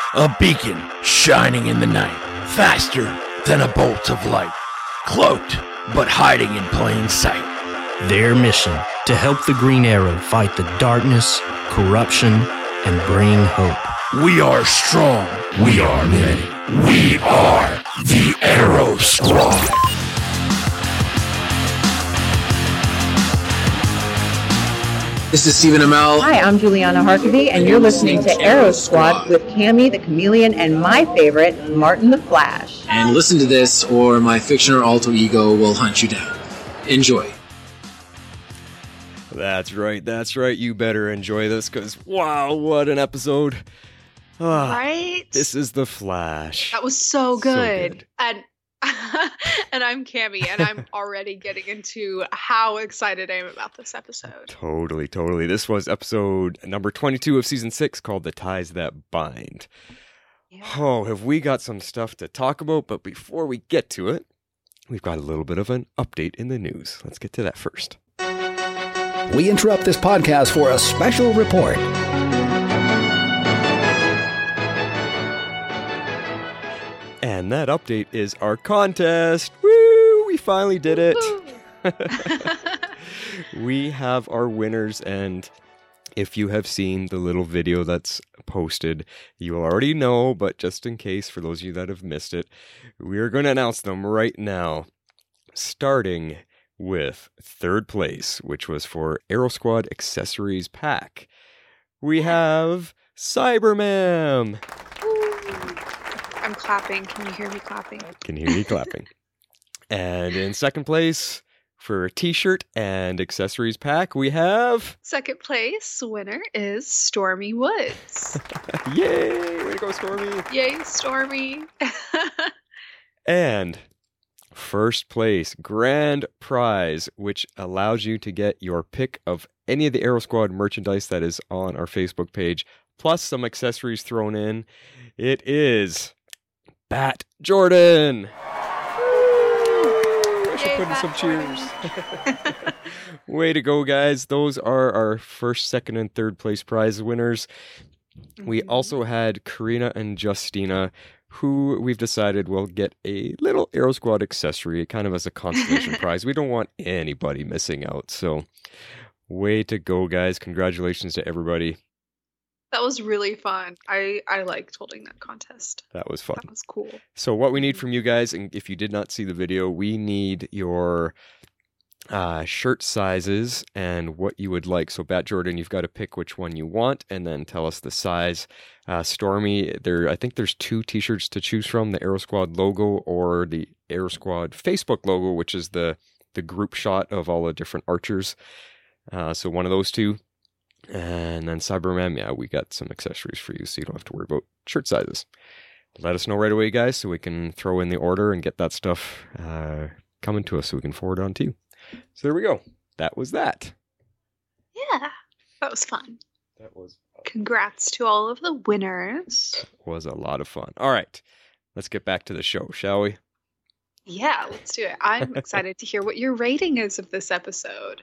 A beacon shining in the night, faster than a bolt of light, cloaked but hiding in plain sight. Their mission, to help the Green Arrow fight the darkness, corruption, and bring hope. We are strong. We are many. We are the Arrow Squad. This is Stephen Amell. Hi, I'm Juliana Harkavy, and you're listening to Arrow Squad with Cammy the Chameleon and my favorite, Martin the Flash. And listen to this, or my fiction or alter ego will hunt you down. Enjoy. That's right. You better enjoy this, because wow, what an episode. Right? This is The Flash. That was so good. And I'm Cammy, and I'm already getting into how excited I am about this episode. Totally. This was episode number 22 of season 6, called The Ties That Bind. Yeah. Oh, have we got some stuff to talk about? But before we get to it, we've got a little bit of an update in the news. Let's get to that first. We interrupt this podcast for a special report. And that update is our contest. Woo! We finally did it. We have our winners, and if you have seen the little video that's posted, you will already know, but just in case, for those of you that have missed it, we are going to announce them right now, starting with third place, which was for Arrow Squad Accessories Pack. We have Cyberman. I'm clapping. Can you hear me clapping? Can hear you clapping. And in second place, for a t-shirt and accessories pack, we have... Second place winner is Stormy Woods. Yay! Way to go, Stormy! Yay, Stormy! And first place, grand prize, which allows you to get your pick of any of the Arrow Squad merchandise that is on our Facebook page, plus some accessories thrown in. It is Bat Jordan! I should put in some cheers. Way to go, guys. Those are our first, second, and third place prize winners. We also had Karina and Justina, who we've decided will get a little Arrow Squad accessory, kind of as a consolation prize. We don't want anybody missing out. So, way to go, guys. Congratulations to everybody. That was really fun. I liked holding that contest. That was fun. That was cool. So what we need from you guys, and if you did not see the video, we need your shirt sizes and what you would like. So Bat Jordan, you've got to pick which one you want and then tell us the size. Stormy, I think there's 2 t-shirts to choose from, the Arrow Squad logo or the Arrow Squad Facebook logo, which is the group shot of all the different archers. So one of those 2. And then Cyberman, yeah, we got some accessories for you, so you don't have to worry about shirt sizes. Let us know right away, guys, so we can throw in the order and get that stuff coming to us so we can forward it on to you. So there we go. That was that. Yeah, that was fun. That was Congrats to all of the winners. That was a lot of fun. All right, let's get back to the show, shall we? Yeah, let's do it. I'm excited to hear what your rating is of this episode.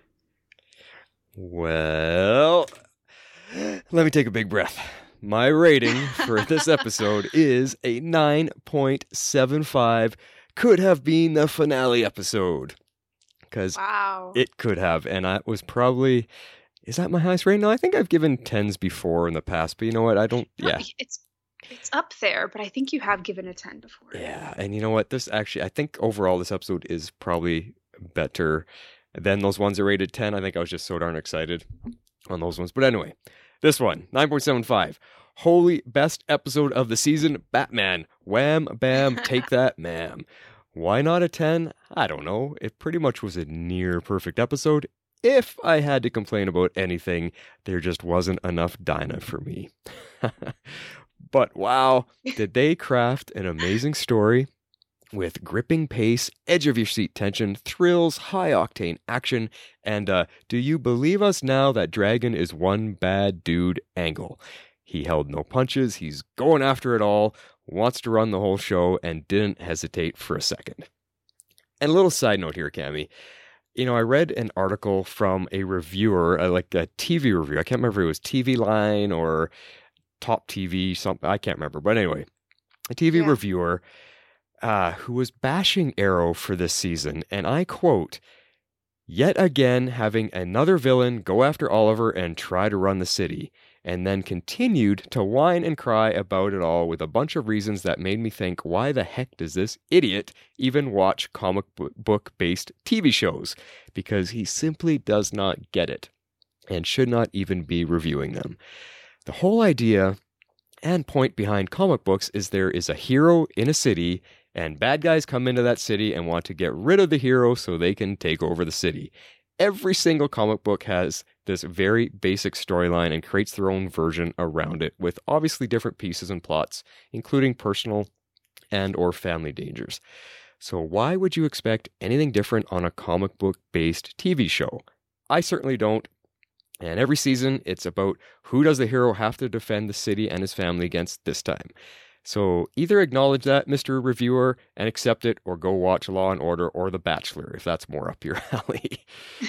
Well, let me take a big breath. My rating for this episode is a 9.75. Could have been the finale episode. Because It could have. And that was probably... Is that my highest rating? No, I think I've given 10s before in the past. But you know what? I don't... Yeah. It's up there, but I think you have given a 10 before. Yeah. And you know what? I think overall this episode is probably better than those ones that rated 10. I think I was just so darn excited on those ones. But anyway, this one, 9.75. Holy best episode of the season, Batman. Wham, bam, take that, ma'am. Why not a 10? I don't know. It pretty much was a near perfect episode. If I had to complain about anything, there just wasn't enough Dinah for me. But wow, did they craft an amazing story with gripping pace, edge-of-your-seat tension, thrills, high-octane action, and do you believe us now that Dragon is one bad dude angle? He held no punches, he's going after it all, wants to run the whole show, and didn't hesitate for a second. And a little side note here, Cammy. You know, I read an article from a reviewer, like a TV review. I can't remember if it was TV Line or Top TV, something, I can't remember. But anyway, a TV reviewer who was bashing Arrow for this season. And I quote, "Yet again, having another villain go after Oliver and try to run the city," and then continued to whine and cry about it all with a bunch of reasons that made me think, why the heck does this idiot even watch comic book-based TV shows? Because he simply does not get it and should not even be reviewing them. The whole idea and point behind comic books is there is a hero in a city, and bad guys come into that city and want to get rid of the hero so they can take over the city. Every single comic book has this very basic storyline and creates their own version around it, with obviously different pieces and plots, including personal and or family dangers. So why would you expect anything different on a comic book-based TV show? I certainly don't. And every season, it's about who does the hero have to defend the city and his family against this time. So either acknowledge that, Mr. Reviewer, and accept it, or go watch Law & Order or The Bachelor, if that's more up your alley.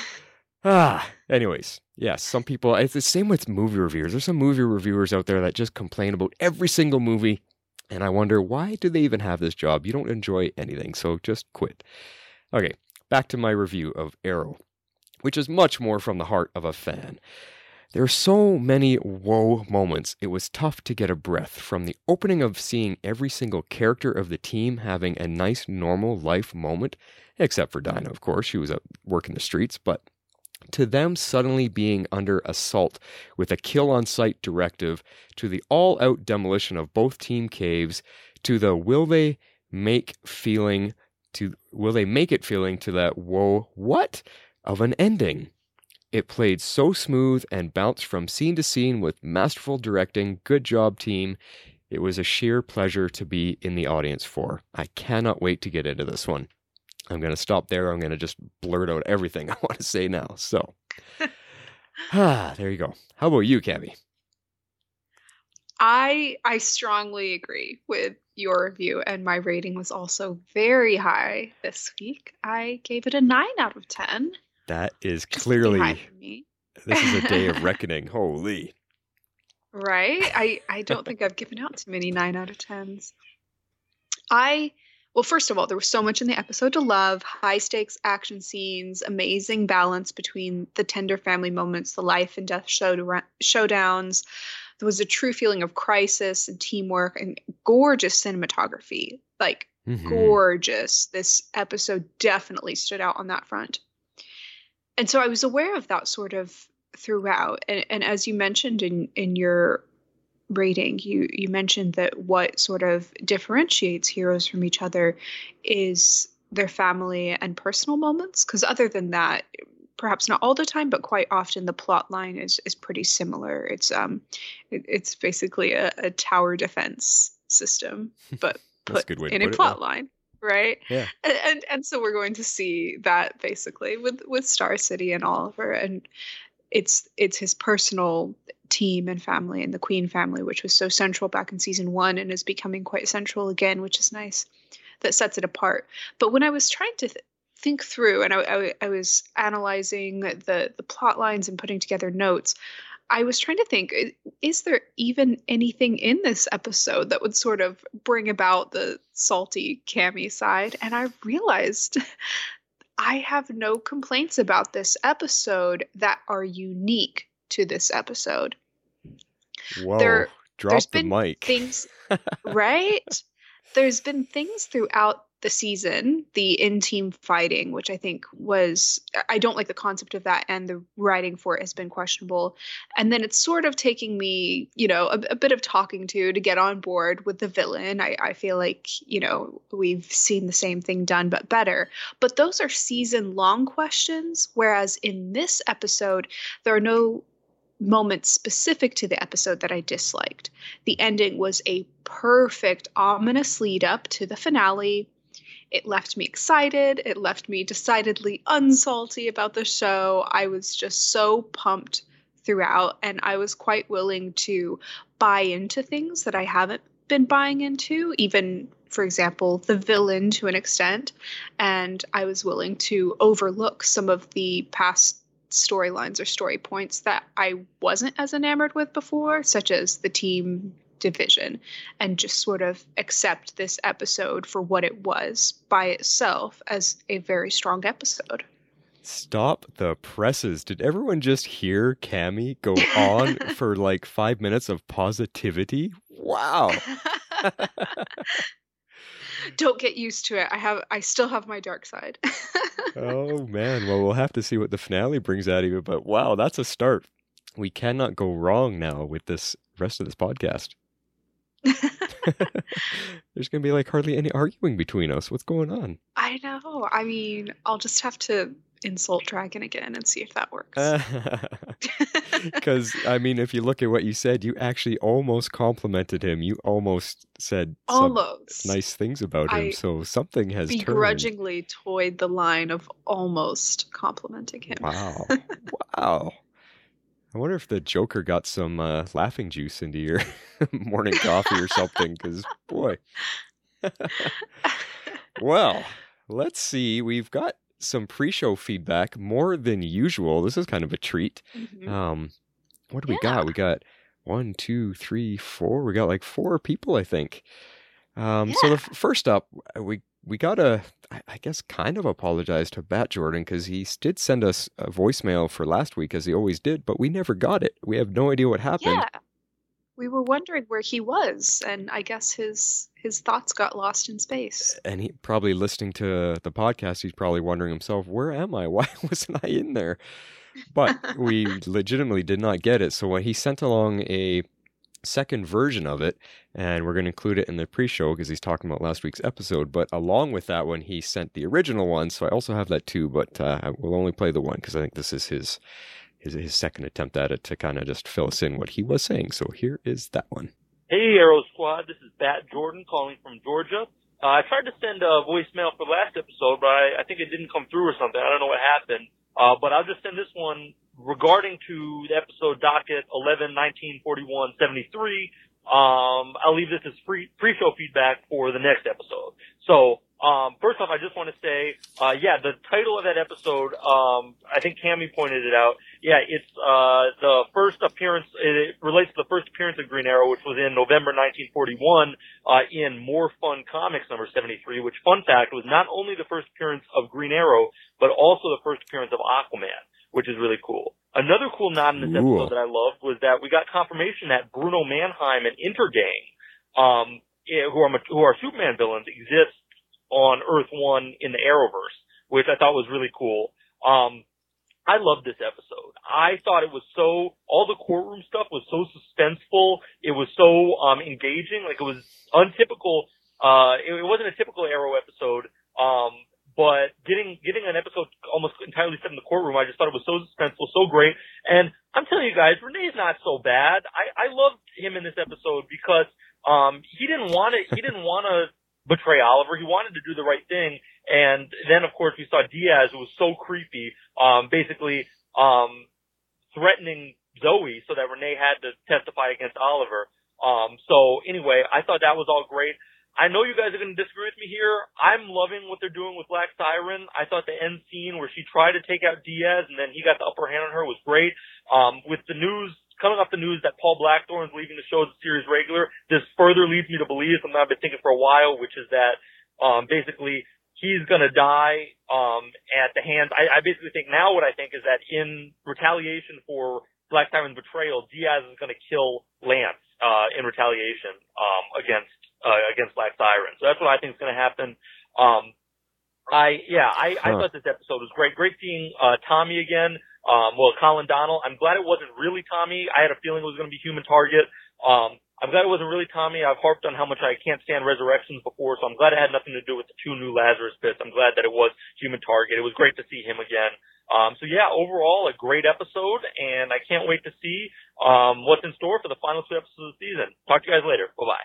Anyways, yes, some people, it's the same with movie reviewers. There's some movie reviewers out there that just complain about every single movie, and I wonder, why do they even have this job? You don't enjoy anything, so just quit. Okay, back to my review of Arrow, which is much more from the heart of a fan. There are so many whoa moments, it was tough to get a breath, from the opening of seeing every single character of the team having a nice normal life moment, except for Dinah, of course, she was at work in the streets, but to them suddenly being under assault with a kill-on-sight directive, to the all-out demolition of both team caves, to the will they make it feeling to that whoa, what? Of an ending. It played so smooth and bounced from scene to scene with masterful directing. Good job, team. It was a sheer pleasure to be in the audience for. I cannot wait to get into this one. I'm going to stop there. I'm going to just blurt out everything I want to say now. So, there you go. How about you, Cami? I strongly agree with your review, and my rating was also very high this week. I gave it a 9 out of 10. That is clearly, this is a day of reckoning. Holy. Right? I don't think I've given out too many 9 out of 10s. Well, first of all, there was so much in the episode to love. High stakes action scenes, amazing balance between the tender family moments, the life and death showdowns. There was a true feeling of crisis and teamwork and gorgeous cinematography. Gorgeous. This episode definitely stood out on that front. And so I was aware of that sort of throughout. And as you mentioned in your rating, you mentioned that what sort of differentiates heroes from each other is their family and personal moments. Because other than that, perhaps not all the time, but quite often the plot line is pretty similar. It's basically a tower defense system, but put in a plot line. Right. Yeah. And so we're going to see that basically with Star City and Oliver, and it's his personal team and family and the Queen family, which was so central back in season 1 and is becoming quite central again, which is nice. That sets it apart. But when I was trying to think through, and I was analyzing the plot lines and putting together notes, I was trying to think, is there even anything in this episode that would sort of bring about the salty Cammy side? And I realized I have no complaints about this episode that are unique to this episode. Whoa, drop the mic. Things, right? There's been things throughout the season, the in-team fighting, which I think I don't like the concept of that, and the writing for it has been questionable. And then it's sort of taking me, a bit of talking to get on board with the villain. I feel like, we've seen the same thing done, but better. But those are season-long questions, whereas in this episode, there are no moments specific to the episode that I disliked. The ending was a perfect, ominous lead up to the finale. It left me excited. It left me decidedly unsalty about the show. I was just so pumped throughout, and I was quite willing to buy into things that I haven't been buying into, even, for example, the villain to an extent. And I was willing to overlook some of the past storylines or story points that I wasn't as enamored with before, such as the team division, and just sort of accept this episode for what it was by itself as a very strong episode. Stop the presses. Did everyone just hear Cammy go on for like 5 minutes of positivity? Wow. Don't get used to it. I still have my dark side. Oh man, well we'll have to see what the finale brings out of you, but wow, that's a start. We cannot go wrong now with this rest of this podcast. There's going to be like hardly any arguing between us. What's going on? I know. I mean, I'll just have to insult Dragon again and see if that works. Because, I mean, if you look at what you said, you actually almost complimented him. You almost said some nice things about him. So something has begrudgingly toyed the line of almost complimenting him. Wow. Wow. I wonder if the Joker got some laughing juice into your morning coffee or something, because, boy. Well, let's see. We've got some pre-show feedback, more than usual. This is kind of a treat. Mm-hmm. What do we got? We got 1, 2, 3, 4. We got like 4 people, I think. So the first up, we got to, I guess, kind of apologize to Bat Jordan, because he did send us a voicemail for last week, as he always did, but we never got it. We have no idea what happened. Yeah. We were wondering where he was, and I guess his thoughts got lost in space. And he probably listening to the podcast, he's probably wondering himself, where am I? Why wasn't I in there? But we legitimately did not get it. So when he sent along a second version of it, and we're going to include it in the pre-show because he's talking about last week's episode, but along with that one, he sent the original one, so I also have that too, but I will only play the one because I think this is his second attempt at it to kind of just fill us in what he was saying. So here is that one. Hey, Arrow Squad, this is Bat Jordan calling from Georgia. I tried to send a voicemail for last episode, but I think it didn't come through or something. I don't know what happened. But I'll just send this one regarding to the episode docket 11/19/41/73. I'll leave this as pre-show feedback for the next episode. So, first off, I just want to say, the title of that episode, I think Cammy pointed it out. Yeah, it's, the first appearance, it relates to the first appearance of Green Arrow, which was in November 1941, in More Fun Comics number 73, which, fun fact, was not only the first appearance of Green Arrow, but also the first appearance of Aquaman, which is really cool. Another cool nod in this episode that I loved was that we got confirmation that Bruno Mannheim and Intergang, who are Superman villains, exist on Earth-1 in the Arrowverse, which I thought was really cool. I loved this episode. I thought it was all the courtroom stuff was so suspenseful. It was so engaging. Like, it was untypical. It wasn't a typical Arrow episode. But getting an episode almost entirely set in the courtroom, I just thought it was so suspenseful, so great. And I'm telling you guys, Renee's not so bad. I loved him in this episode because he didn't want to betray Oliver. He wanted to do the right thing. And then, of course, we saw Diaz, who was so creepy, basically threatening Zoe so that Renee had to testify against Oliver. So anyway, I thought that was all great. I know you guys are going to disagree with me here. I'm loving what they're doing with Black Siren. I thought the end scene where she tried to take out Diaz and then he got the upper hand on her was great. With the news, coming off the news that Paul Blackthorne's leaving the show as a series regular, this further leads me to believe something I've been thinking for a while, which is that, basically he's going to die, at the hands. I basically think now what I think is that in retaliation for Black Siren's betrayal, Diaz is going to kill Lance, in retaliation, against Black Siren. So that's what I think is going to happen. I thought this episode was great. Great seeing, Tommy again. Colin Donnell. I'm glad it wasn't really Tommy. I had a feeling it was going to be Human Target. I'm glad it wasn't really Tommy. I've harped on how much I can't stand Resurrections before, so I'm glad it had nothing to do with the 2 new Lazarus Pits. I'm glad that it was Human Target. It was great to see him again. Overall, a great episode, and I can't wait to see, what's in store for the final 2 episodes of the season. Talk to you guys later. Bye-bye.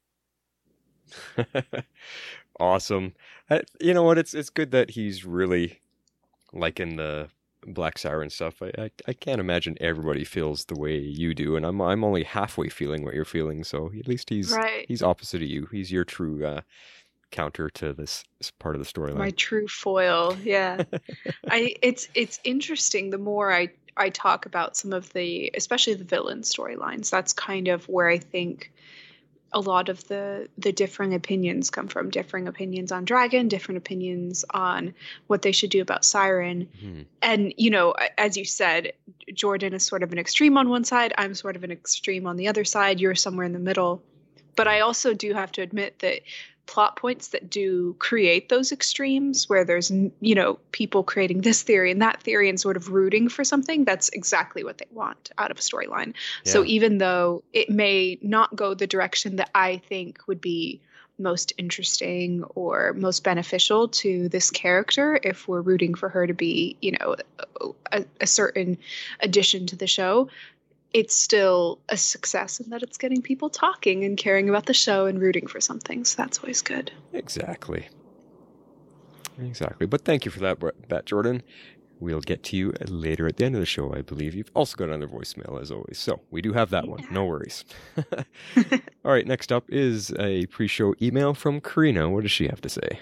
Awesome. You know what? It's good that he's really liking the Black Siren stuff. I can't imagine everybody feels the way you do, and I'm only halfway feeling what you're feeling. So at least he's opposite of you. He's your true counter to this part of the storyline. My true foil, yeah. It's interesting. The more I talk about some of the, especially the villain storylines, that's kind of where I think a lot of the differing opinions come from. Differing opinions on Dragon, different opinions on what they should do about Siren. Mm-hmm. And, you know, as you said, Jordan is sort of an extreme on one side. I'm sort of an extreme on the other side. You're somewhere in the middle. But I also do have to admit that plot points that do create those extremes, where there's, you know, people creating this theory and that theory and sort of rooting for something, that's exactly what they want out of a storyline. Yeah. So even though it may not go the direction that I think would be most interesting or most beneficial to this character, if we're rooting for her to be, you know, a certain addition to the show, it's still a success in that it's getting people talking and caring about the show and rooting for something. So that's always good. Exactly. But thank you for that, Jordan. We'll get to you later at the end of the show, I believe. You've also got another voicemail, as always. So we do have that one. No worries. All right, next up is a pre-show email from Karina. What does she have to say?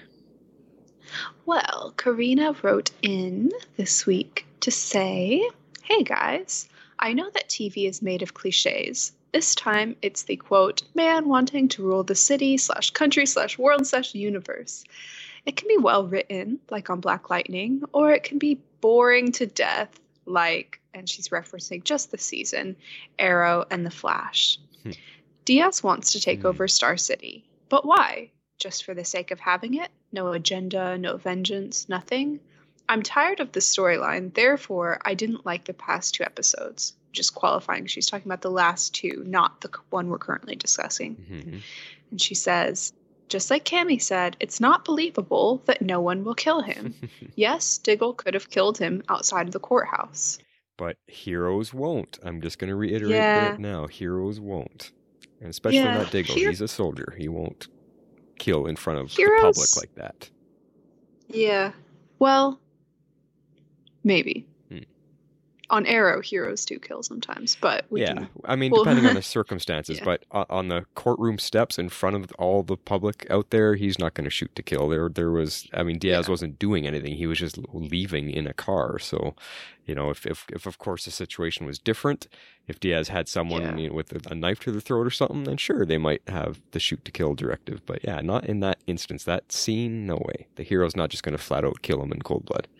Well, Karina wrote in this week to say, hey guys, I know that TV is made of cliches. This time, it's the, quote, man wanting to rule the city / country / world / universe. It can be well written, like on Black Lightning, or it can be boring to death, like, and she's referencing just the season, Arrow and The Flash. Diaz wants to take over Star City. But why? Just for the sake of having it? No agenda, no vengeance, nothing? I'm tired of the storyline, therefore I didn't like the past 2 episodes. Just qualifying, she's talking about the last 2, not the one we're currently discussing. Mm-hmm. And she says, just like Cammy said, it's not believable that no one will kill him. Yes, Diggle could have killed him outside of the courthouse. But heroes won't. I'm just going to reiterate that now. Heroes won't. And especially not Diggle. He's a soldier. He won't kill in front of the public like that. Yeah. Well, maybe. On Arrow, heroes do kill sometimes, but I mean, depending on the circumstances, but on the courtroom steps in front of all the public out there, he's not going to shoot to kill. There was, I mean, Diaz wasn't doing anything. He was just leaving in a car. So, you know, if of course the situation was different, if Diaz had someone with a knife to the throat or something, then sure, they might have the shoot to kill directive. But yeah, not in that instance. That scene, no way. The hero's not just going to flat out kill him in cold blood.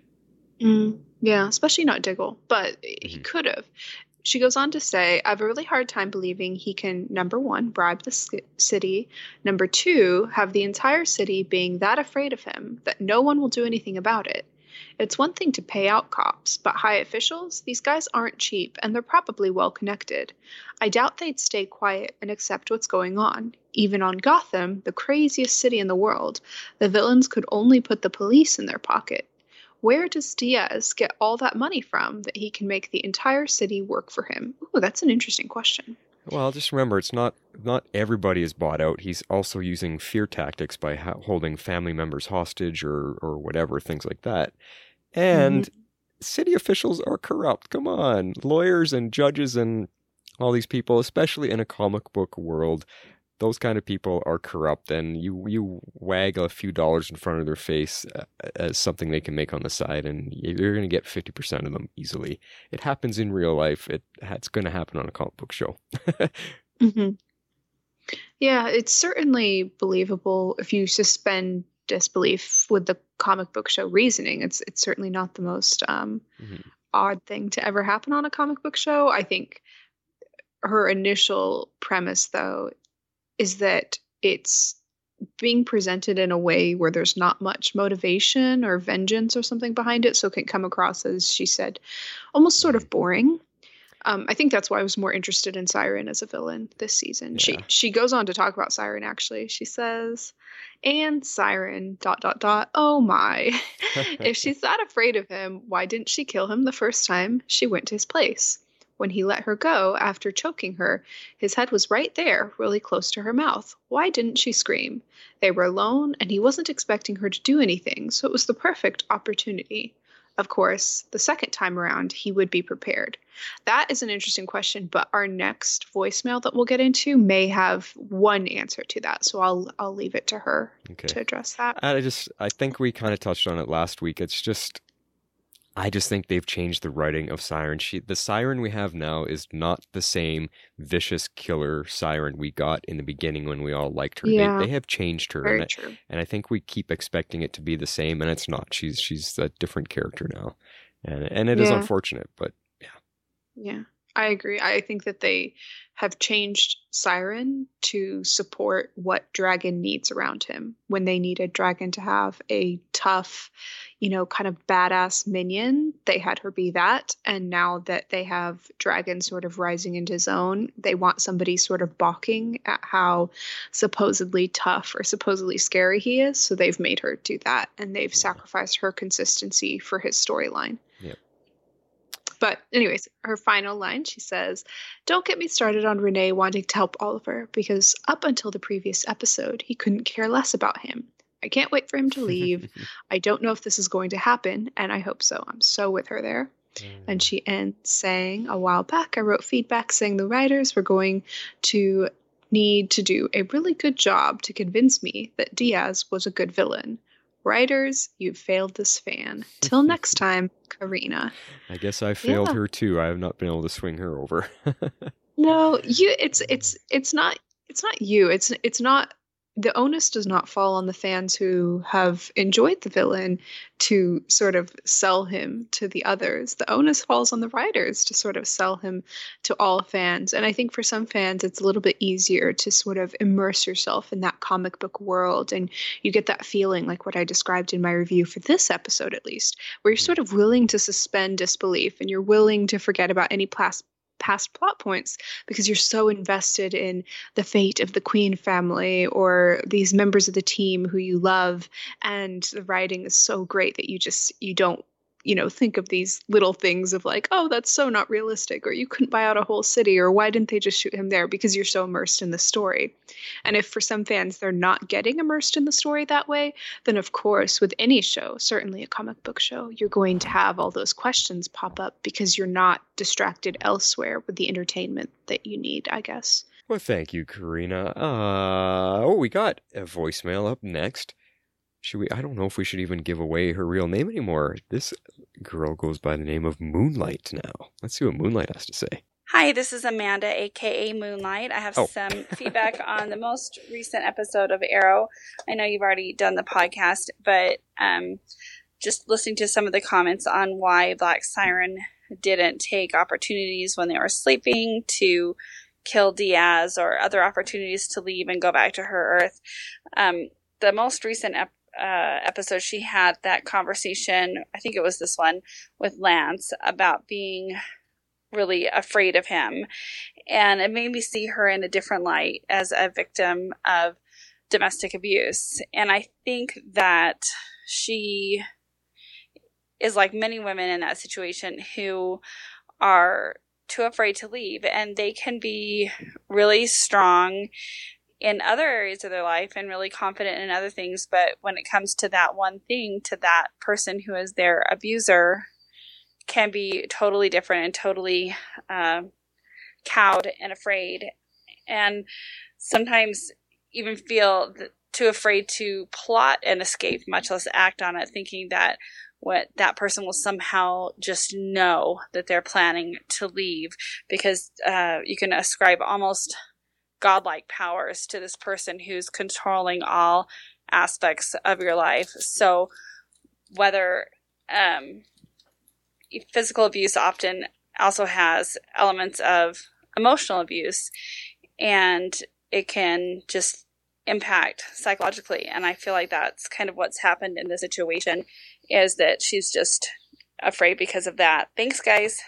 Yeah, especially not Diggle, but he could have. She goes on to say, I have a really hard time believing he can, number 1, bribe the city, number 2, have the entire city being that afraid of him that no one will do anything about it. It's one thing to pay out cops, but high officials, these guys aren't cheap, and they're probably well connected. I doubt they'd stay quiet and accept what's going on. Even on Gotham, the craziest city in the world, the villains could only put the police in their pocket. Where does Diaz get all that money from that he can make the entire city work for him? Ooh, that's an interesting question. Well, just remember, it's not everybody is bought out. He's also using fear tactics by holding family members hostage or whatever, things like that. And city officials are corrupt. Come on. Lawyers and judges and all these people, especially in a comic book world, those kind of people are corrupt, and you wag a few dollars in front of their face as something they can make on the side, and you're going to get 50% of them easily. It happens in real life. It's going to happen on a comic book show. Yeah, it's certainly believable if you suspend disbelief with the comic book show reasoning. It's certainly not the most odd thing to ever happen on a comic book show. I think her initial premise, though, is that it's being presented in a way where there's not much motivation or vengeance or something behind it, so it can come across as, she said, almost sort of boring. I think that's why I was more interested in Siren as a villain this season. Yeah. She goes on to talk about Siren, actually. She says, and Siren, ... oh my. If she's that afraid of him, why didn't she kill him the first time she went to his place? When he let her go after choking her, his head was right there, really close to her mouth. Why didn't she scream? They were alone, and he wasn't expecting her to do anything, so it was the perfect opportunity. of course, the second time around, he would be prepared? That is an interesting question, but our next voicemail that we'll get into may have one answer to that. So I'll leave it to her to address that. I think we kind of touched on it last week. I just think they've changed the writing of Siren. The Siren we have now is not the same vicious killer Siren we got in the beginning when we all liked her. Yeah. They have changed her. Very true. And I think we keep expecting it to be the same, and it's not. She's a different character now. And it is unfortunate, but yeah. Yeah, I agree. I think that they have changed Siren to support what Dragon needs around him. When they needed Dragon to have a tough, kind of badass minion, they had her be that. And now that they have Dragon sort of rising into his own, they want somebody sort of balking at how supposedly tough or supposedly scary he is. So they've made her do that, and they've sacrificed her consistency for his storyline. Yep. But anyways, her final line, she says, "Don't get me started on Renee wanting to help Oliver, because up until the previous episode, he couldn't care less about him. I can't wait for him to leave. I don't know if this is going to happen, and I hope so. I'm so with her there." And she ends saying, "A while back, I wrote feedback saying the writers were going to need to do a really good job to convince me that Diaz was a good villain. Writers, you've failed this fan. Till next time, Karina." I guess I failed her too. I have not been able to swing her over. No, it's not you. It's not, the onus does not fall on the fans who have enjoyed the villain to sort of sell him to the others. The onus falls on the writers to sort of sell him to all fans. And I think for some fans, it's a little bit easier to sort of immerse yourself in that comic book world. And you get that feeling like what I described in my review for this episode, at least, where you're sort of willing to suspend disbelief and you're willing to forget about any past plot points because you're so invested in the fate of the Queen family or these members of the team who you love, and the writing is so great that you don't think of these little things of like, oh, that's so not realistic, or you couldn't buy out a whole city, or why didn't they just shoot him there, because you're so immersed in the story. And if for some fans they're not getting immersed in the story that way, then of course with any show, certainly a comic book show, you're going to have all those questions pop up because you're not distracted elsewhere with the entertainment that you need, I guess. Well, thank you, Karina. We got a voicemail up next. I don't know if we should even give away her real name anymore. This girl goes by the name of Moonlight now. Let's see what Moonlight has to say. Hi, this is Amanda, aka Moonlight. I have some feedback on the most recent episode of Arrow. I know you've already done the podcast, but just listening to some of the comments on why Black Siren didn't take opportunities when they were sleeping to kill Diaz, or other opportunities to leave and go back to her Earth. The most recent episode, she had that conversation, I think it was this one, with Lance about being really afraid of him. And it made me see her in a different light as a victim of domestic abuse. And I think that she is like many women in that situation who are too afraid to leave, and they can be really strong in other areas of their life and really confident in other things, but when it comes to that one thing, to that person who is their abuser, can be totally different and totally cowed and afraid, and sometimes even feel too afraid to plot an escape, much less act on it, thinking that that person will somehow just know that they're planning to leave, because you can ascribe almost godlike powers to this person who's controlling all aspects of your life. So whether physical abuse often also has elements of emotional abuse, and it can just impact psychologically. And I feel like that's kind of what's happened in this situation, is that she's just afraid because of that. Thanks, guys.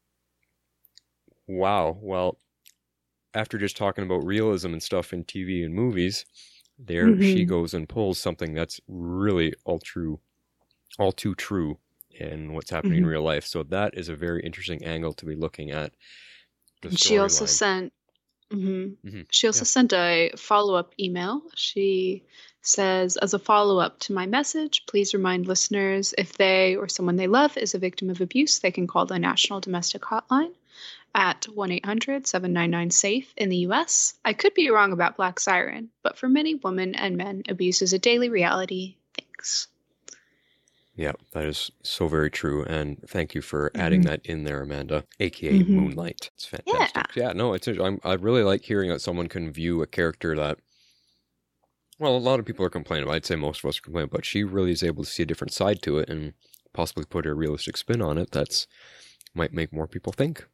Wow. Well, after just talking about realism and stuff in TV and movies, she goes and pulls something that's really all too true in what's happening in real life. So that is a very interesting angle to be looking at. And she also sent She also sent a follow-up email. She says, as a follow-up to my message, please remind listeners if they or someone they love is a victim of abuse, they can call the National Domestic Hotline at 1-800-799-SAFE in the U.S. I could be wrong about Black Siren, but for many women and men, abuse is a daily reality. Thanks. Yeah, that is so very true. And thank you for adding that in there, Amanda, a.k.a. Moonlight. It's fantastic. Yeah, no, I really like hearing that someone can view a character that, well, a lot of people are complaining about. I'd say most of us are complaining, but she really is able to see a different side to it and possibly put a realistic spin on it that's might make more people think.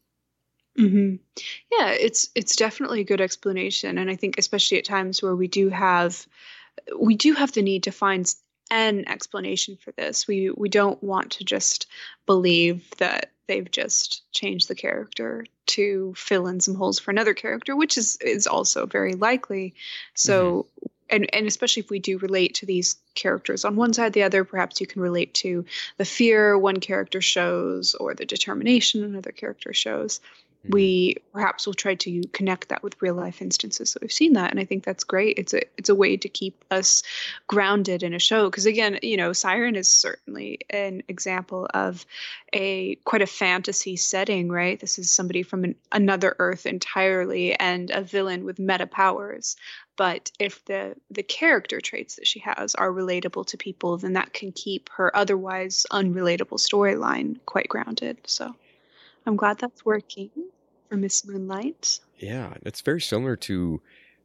Yeah, it's definitely a good explanation. And I think especially at times where we do have the need to find an explanation for this. We don't want to just believe that they've just changed the character to fill in some holes for another character, which is also very likely. So, and especially if we do relate to these characters on one side or the other, perhaps you can relate to the fear one character shows or the determination another character shows. We perhaps will try to connect that with real life instances that we've seen that. And I think that's great. It's a way to keep us grounded in a show. Because again, Siren is certainly an example of quite a fantasy setting, right? This is somebody from another Earth entirely and a villain with meta powers. But if the character traits that she has are relatable to people, then that can keep her otherwise unrelatable storyline quite grounded. So I'm glad that's working for Miss Moonlight. Yeah, it's very similar to,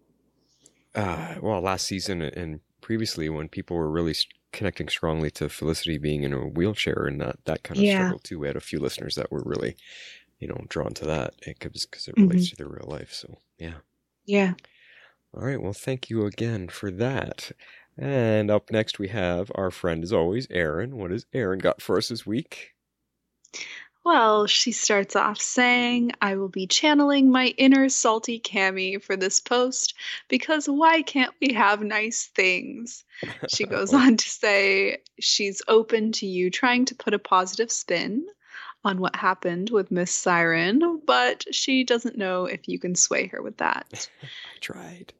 last season and previously when people were really connecting strongly to Felicity being in a wheelchair and that kind of struggle too. We had a few listeners that were really, drawn to that because it relates to their real life. So, yeah. Yeah. All right, well, thank you again for that. And up next we have our friend, as always, Erin. What has Erin got for us this week? Well, she starts off saying, I will be channeling my inner salty Cammy for this post because why can't we have nice things? She goes on to say she's open to you trying to put a positive spin on what happened with Miss Siren, but she doesn't know if you can sway her with that. I tried.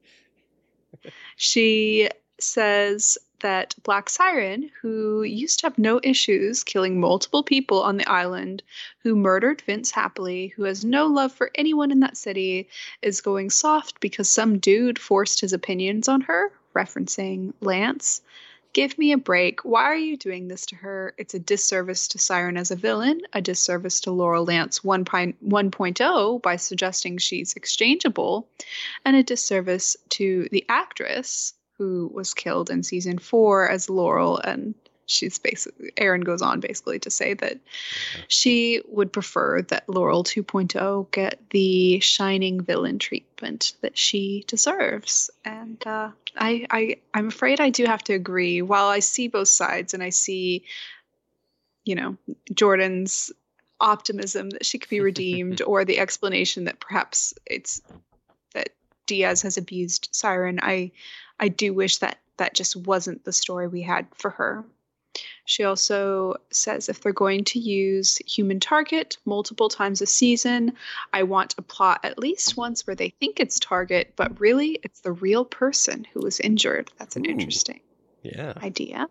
She says that Black Siren, who used to have no issues killing multiple people on the island, who murdered Vince happily, who has no love for anyone in that city, is going soft because some dude forced his opinions on her, referencing Lance. Give me a break. Why are you doing this to her? It's a disservice to Siren as a villain, a disservice to Laurel Lance 1.0 by suggesting she's exchangeable, and a disservice to the actress who was killed in season 4 as Laurel. And Erin goes on basically to say that she would prefer that Laurel 2.0 get the shining villain treatment that she deserves. And I'm afraid I do have to agree. While I see both sides and I see, Jordan's optimism that she could be redeemed or the explanation that perhaps it's that Diaz has abused Siren, I do wish that just wasn't the story we had for her. She also says if they're going to use human target multiple times a season, I want a plot at least once where they think it's target, but really it's the real person who was injured. That's an interesting idea.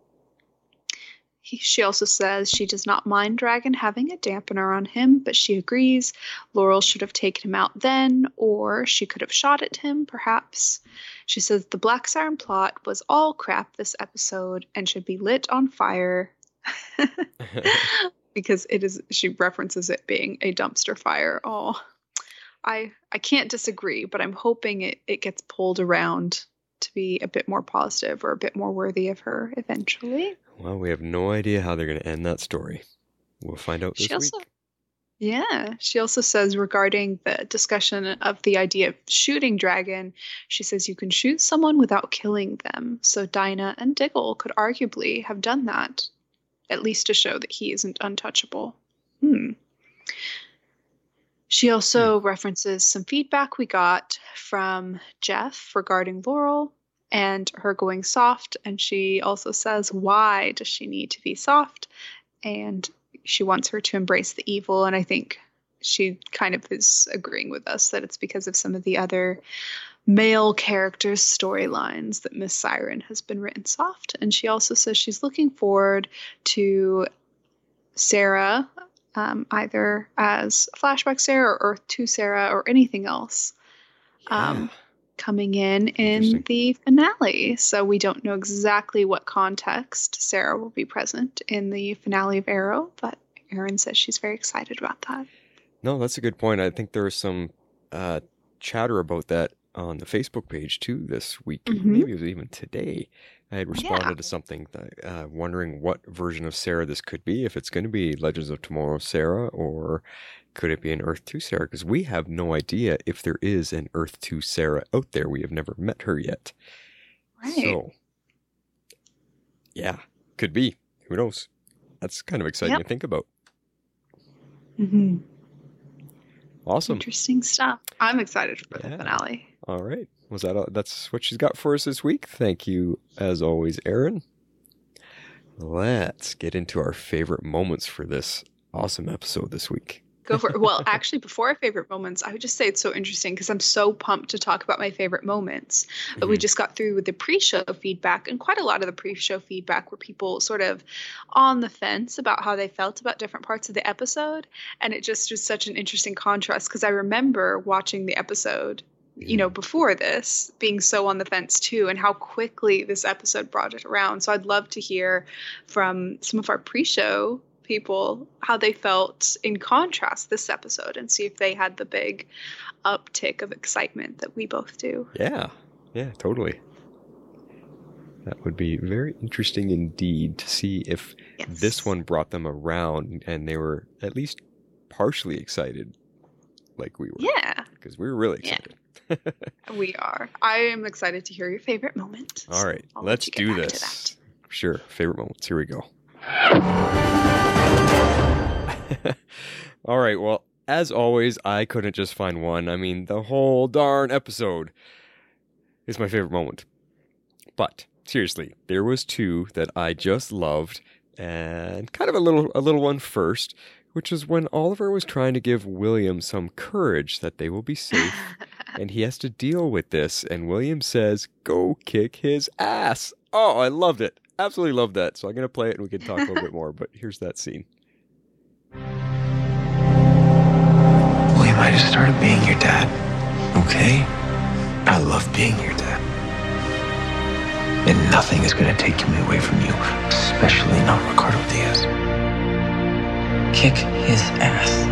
She also says she does not mind Dragon having a dampener on him, but she agrees Laurel should have taken him out then, or she could have shot at him, perhaps. She says the Black Siren plot was all crap this episode and should be lit on fire because she references it being a dumpster fire. Oh, I can't disagree, but I'm hoping it gets pulled around to be a bit more positive or a bit more worthy of her eventually. Well, we have no idea how they're going to end that story. We'll find out this week. Yeah. She also says regarding the discussion of the idea of shooting Dragon, she says you can shoot someone without killing them. So Dinah and Diggle could arguably have done that, at least to show that he isn't untouchable. She also references some feedback we got from Jeff regarding Laurel and her going soft. And she also says, why does she need to be soft? And she wants her to embrace the evil. And I think she kind of is agreeing with us that it's because of some of the other male characters' storylines that Miss Siren has been written soft. And she also says she's looking forward to Sarah, either as Flashback Sarah or Earth 2 Sarah or anything else, coming in the finale. So we don't know exactly what context Sarah will be present in the finale of Arrow, but Erin says she's very excited about that. No, that's a good point. I think there was some chatter about that on the Facebook page too this week. Maybe it was even today. I had responded to something wondering what version of Sarah this could be, if it's going to be Legends of Tomorrow Sarah, or could it be an Earth 2 Sarah? Because we have no idea if there is an Earth 2 Sarah out there. We have never met her yet. Right. So, yeah, could be. Who knows? That's kind of exciting to think about. Mm-hmm. Awesome. Interesting stuff. I'm excited for the finale. All right. Was that that's what she's got for us this week? Thank you, as always, Erin. Let's get into our favorite moments for this awesome episode this week. Go for it. Well, actually, before our favorite moments, I would just say it's so interesting because I'm so pumped to talk about my favorite moments. But we just got through with the pre-show feedback, and quite a lot of the pre-show feedback were people sort of on the fence about how they felt about different parts of the episode. And it just was such an interesting contrast because I remember watching the episode, you know, before this, being so on the fence too, and how quickly this episode brought it around. So I'd love to hear from some of our pre-show people how they felt in contrast this episode and see if they had the big uptick of excitement that we both do. Yeah, totally. That would be very interesting indeed to see if this one brought them around and they were at least partially excited like we were. Yeah. Because we were really excited. Yeah. We are. I am excited to hear your favorite moment. All right, let's do this. Sure, favorite moments. Here we go. All right, well, as always, I couldn't just find one. I mean, the whole darn episode is my favorite moment. But seriously, there was two that I just loved, and kind of a little one first, which is when Oliver was trying to give William some courage that they will be safe, and he has to deal with this, and William says, "Go kick his ass." Oh, I loved it. Absolutely loved that. So I'm going to play it and we can talk a little bit more, but here's that scene. William, I just started being your dad, okay? I love being your dad. And nothing is going to take me away from you, especially not Ricardo Diaz. Kick his ass.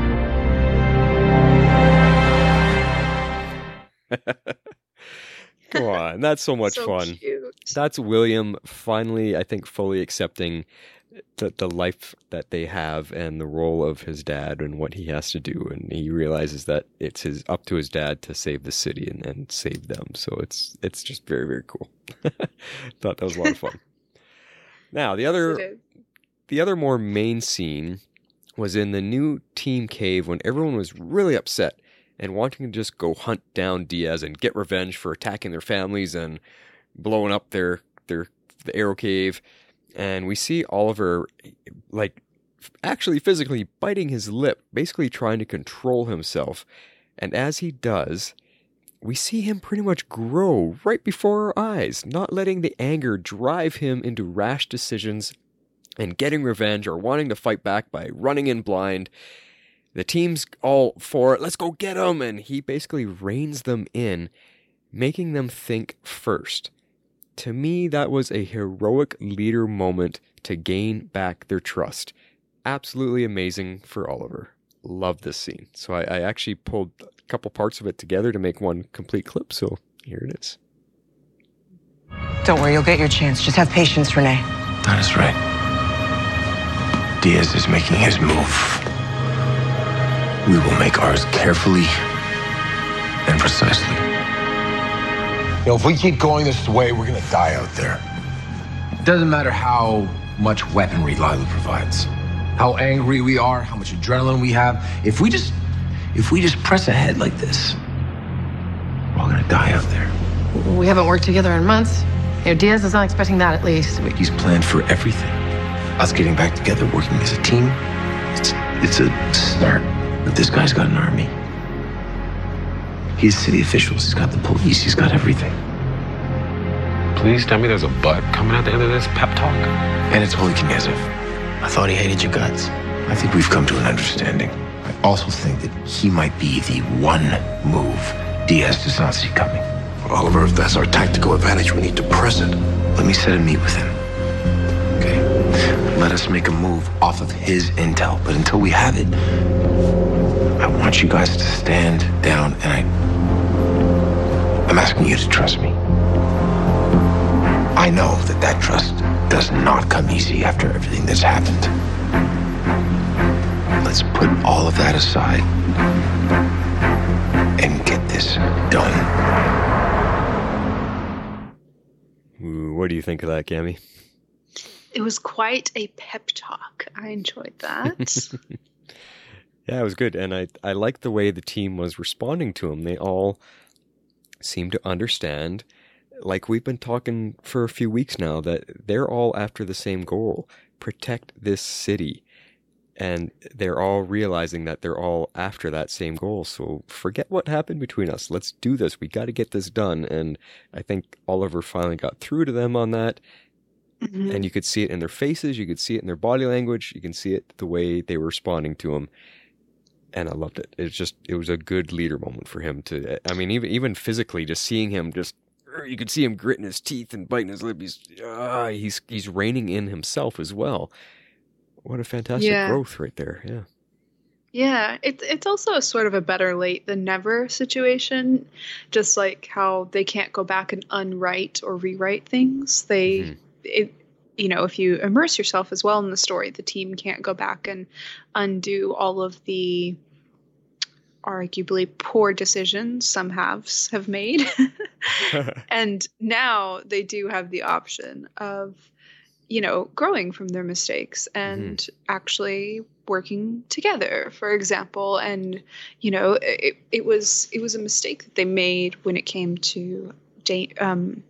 Come on, that's so much fun. Cute. That's William finally, I think, fully accepting the life that they have and the role of his dad and what he has to do. And he realizes that it's up to his dad to save the city and save them. So it's just very, very cool. Thought that was a lot of fun. Now, the other more main scene was in the new team cave when everyone was really upset and wanting to just go hunt down Diaz and get revenge for attacking their families and blowing up the Arrow Cave. And we see Oliver, like, actually physically biting his lip, basically trying to control himself. And as he does, we see him pretty much grow right before our eyes, not letting the anger drive him into rash decisions and getting revenge or wanting to fight back by running in blind. The team's all for it. Let's go get him. And he basically reins them in, making them think first. To me, that was a heroic leader moment to gain back their trust. Absolutely amazing for Oliver. Love this scene. So I actually pulled a couple parts of it together to make one complete clip. So here it is. Don't worry, you'll get your chance. Just have patience, Renee. That is right. Diaz is making his move. We will make ours carefully and precisely. You know, if we keep going this way, we're gonna die out there. It doesn't matter how much weaponry Lila provides, how angry we are, how much adrenaline we have. If we just press ahead like this, we're all gonna die out there. We haven't worked together in months. You know, Diaz is not expecting that, at least. He's planned for everything. Us getting back together, working as a team, it's a start. But this guy's got an army. He has city officials, he's got the police, he's got everything. Please tell me there's a but coming at the end of this pep talk. And it's Holy Kniezhov. I thought he hated your guts. I think we've come to an understanding. I also think that he might be the one move Diaz does not see coming. Oliver, if that's our tactical advantage, we need to press it. Let me set a meet with him. Okay? Let us make a move off of his intel. But until we have it, I want you guys to stand down, and I'm asking you to trust me. I know that trust does not come easy after everything that's happened. Let's put all of that aside and get this done. Ooh, what do you think of that, Cammy? It was quite a pep talk. I enjoyed that. Yeah, it was good. And I liked the way the team was responding to him. They all seemed to understand, like we've been talking for a few weeks now, that they're all after the same goal: protect this city. And they're all realizing that they're all after that same goal. So forget what happened between us. Let's do this. We got to get this done. And I think Oliver finally got through to them on that. Mm-hmm. And you could see it in their faces. You could see it in their body language. You can see it the way they were responding to him. And I loved it. It was a good leader moment for him to, I mean, even physically, just seeing him you could see him gritting his teeth and biting his lip. He's reining in himself as well. What a fantastic growth right there. Yeah. Yeah. It's also a sort of a better late than never situation. Just like how they can't go back and unwrite or rewrite things. If you immerse yourself as well in the story, the team can't go back and undo all of the arguably poor decisions some halves have made. And now they do have the option of, growing from their mistakes and actually working together, for example. And, it was a mistake that they made when it came to Cade and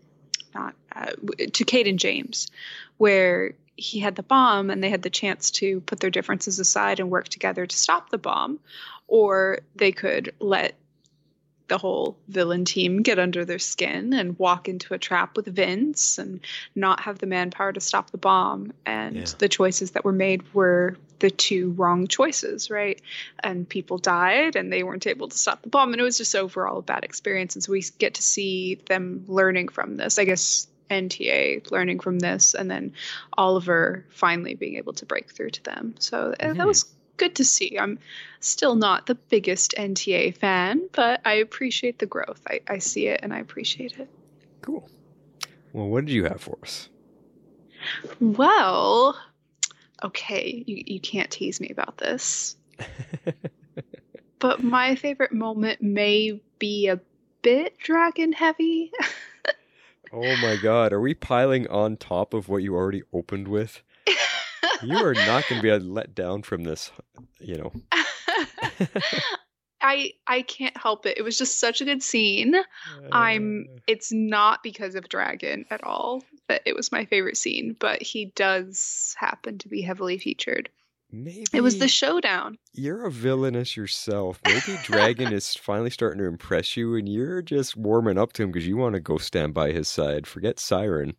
James, where he had the bomb and they had the chance to put their differences aside and work together to stop the bomb, or they could let the whole villain team get under their skin and walk into a trap with Vince and not have the manpower to stop the bomb. And the choices that were made were the two wrong choices, right? And people died and they weren't able to stop the bomb. And it was just overall a bad experience. And so we get to see them learning from this, I guess, NTA learning from this, and then Oliver finally being able to break through to them. So that was good to see. I'm still not the biggest NTA fan, but I appreciate the growth. I see it and I appreciate it. Cool. Well, what did you have for us? Well, okay, you can't tease me about this. But my favorite moment may be a bit dragon heavy. Oh my god, are we piling on top of what you already opened with? You are not going to be let down from this, I can't help it. It was just such a good scene. It's not because of Dragon at all that it was my favorite scene, but he does happen to be heavily featured. Maybe it was the showdown. You're a villainess yourself. Maybe Dragon is finally starting to impress you and you're just warming up to him because you want to go stand by his side. Forget Siren.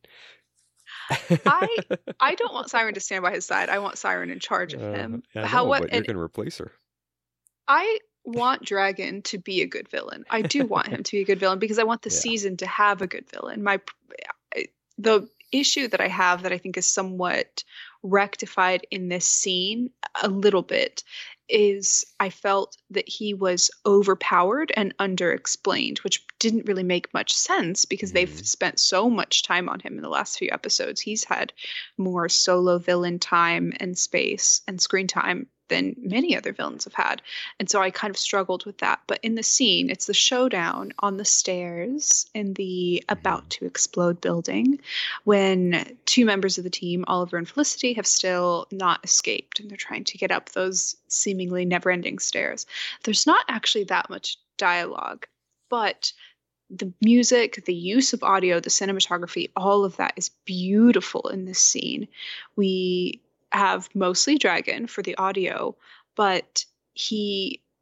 I don't want Siren to stand by his side. I want Siren in charge of him. But you're going to replace her. I want Dragon to be a good villain. I do want him to be a good villain because I want the season to have a good villain. The issue that I have that I think is somewhat rectified in this scene a little bit is I felt that he was overpowered and underexplained, which didn't really make much sense because they've spent so much time on him in the last few episodes. He's had more solo villain time and space and screen time than many other villains have had. And so I kind of struggled with that. But in the scene, it's the showdown on the stairs in the about to explode building when two members of the team, Oliver and Felicity, have still not escaped. And they're trying to get up those seemingly never-ending stairs. There's not actually that much dialogue, but the music, the use of audio, the cinematography, all of that is beautiful in this scene. We have mostly Dragon for the audio, but he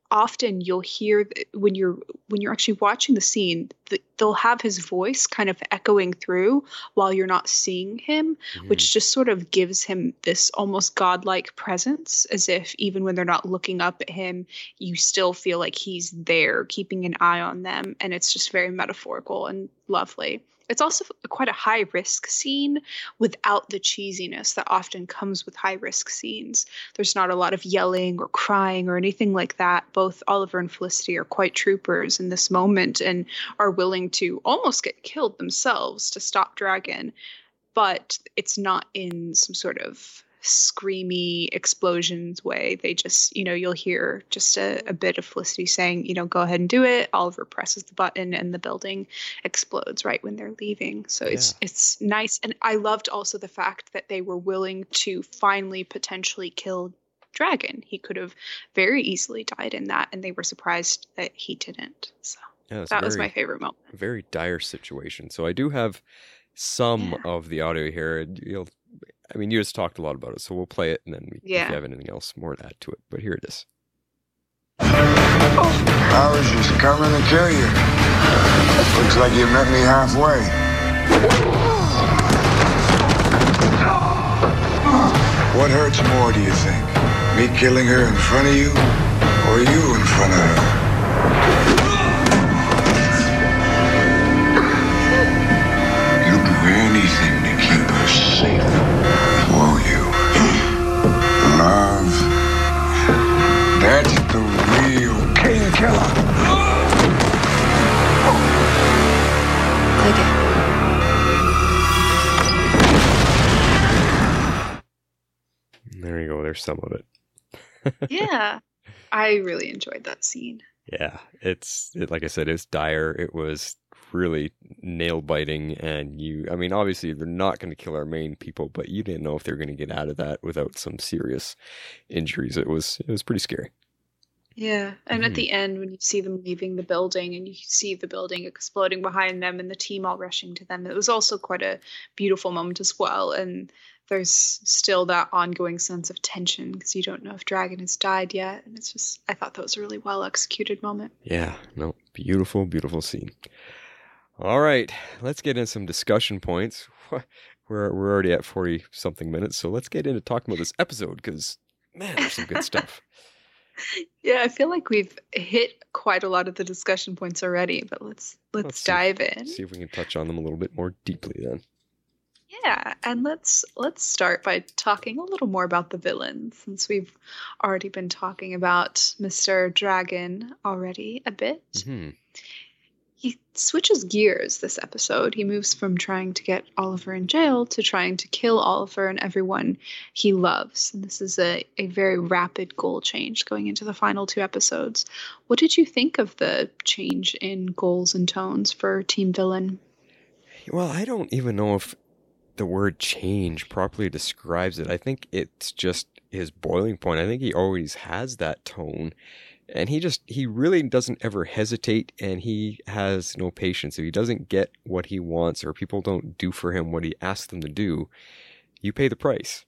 often you'll hear when you're actually watching the scene, they'll have his voice kind of echoing through while you're not seeing him, which just sort of gives him this almost godlike presence, as if even when they're not looking up at him, you still feel like he's there keeping an eye on them. And it's just very metaphorical and lovely. It's also quite a high-risk scene without the cheesiness that often comes with high-risk scenes. There's not a lot of yelling or crying or anything like that. Both Oliver and Felicity are quite troopers in this moment and are willing to almost get killed themselves to stop Dragon. But it's not in some sort of screamy explosions way. They just, you'll hear just a bit of Felicity saying, go ahead and do it. Oliver presses the button and the building explodes right when they're leaving. So it's nice. And I loved also the fact that they were willing to finally potentially kill Dragon. He could have very easily died in that, and they were surprised that he didn't. So that was my favorite moment. Very dire situation. So I do have some of the audio here. You just talked a lot about it, so we'll play it, and then if you have anything else more to add to it. But here it is. I was just coming to kill you. Looks like you met me halfway. What hurts more, do you think? Me killing her in front of you, or you in front of her? You'll do anything to keep her safe. Won't you? Love. That's the real painkiller. Click it. There you go. There's some of it. Yeah. I really enjoyed that scene. Yeah. Like I said, it's dire. It was really nail biting, and obviously they're not going to kill our main people, but you didn't know if they were going to get out of that without some serious injuries. It was pretty scary. Yeah, and at the end when you see them leaving the building and you see the building exploding behind them and the team all rushing to them, it was also quite a beautiful moment as well. And there's still that ongoing sense of tension because you don't know if Dragon has died yet, and I thought that was a really well executed moment. Yeah, no, beautiful, beautiful scene. All right, let's get into some discussion points. We're already at 40-something minutes, so let's get into talking about this episode because, man, there's some good stuff. Yeah, I feel like we've hit quite a lot of the discussion points already, but let's dive in. See if we can touch on them a little bit more deeply then. Yeah, and let's start by talking a little more about the villains, since we've already been talking about Mr. Dragon already a bit. Mm-hmm. He switches gears this episode. He moves from trying to get Oliver in jail to trying to kill Oliver and everyone he loves. And this is a very rapid goal change going into the final 2 episodes. What did you think of the change in goals and tones for Team Villain? Well, I don't even know if the word change properly describes it. I think it's just his boiling point. I think he always has that tone. And he really doesn't ever hesitate, and he has no patience. If he doesn't get what he wants or people don't do for him what he asks them to do, you pay the price.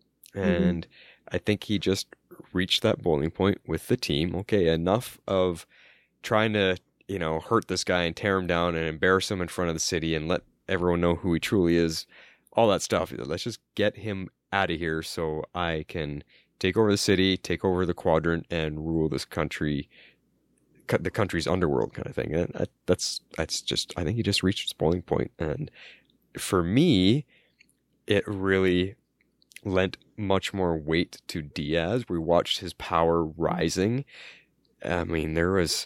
And I think he just reached that boiling point with the team. Okay, enough of trying to, hurt this guy and tear him down and embarrass him in front of the city and let everyone know who he truly is. All that stuff. Let's just get him out of here so I can take over the city, take over the quadrant, and rule this country, the country's underworld kind of thing. And that's just, I think he just reached his boiling point. And for me, it really lent much more weight to Diaz. We watched his power rising. I mean, there was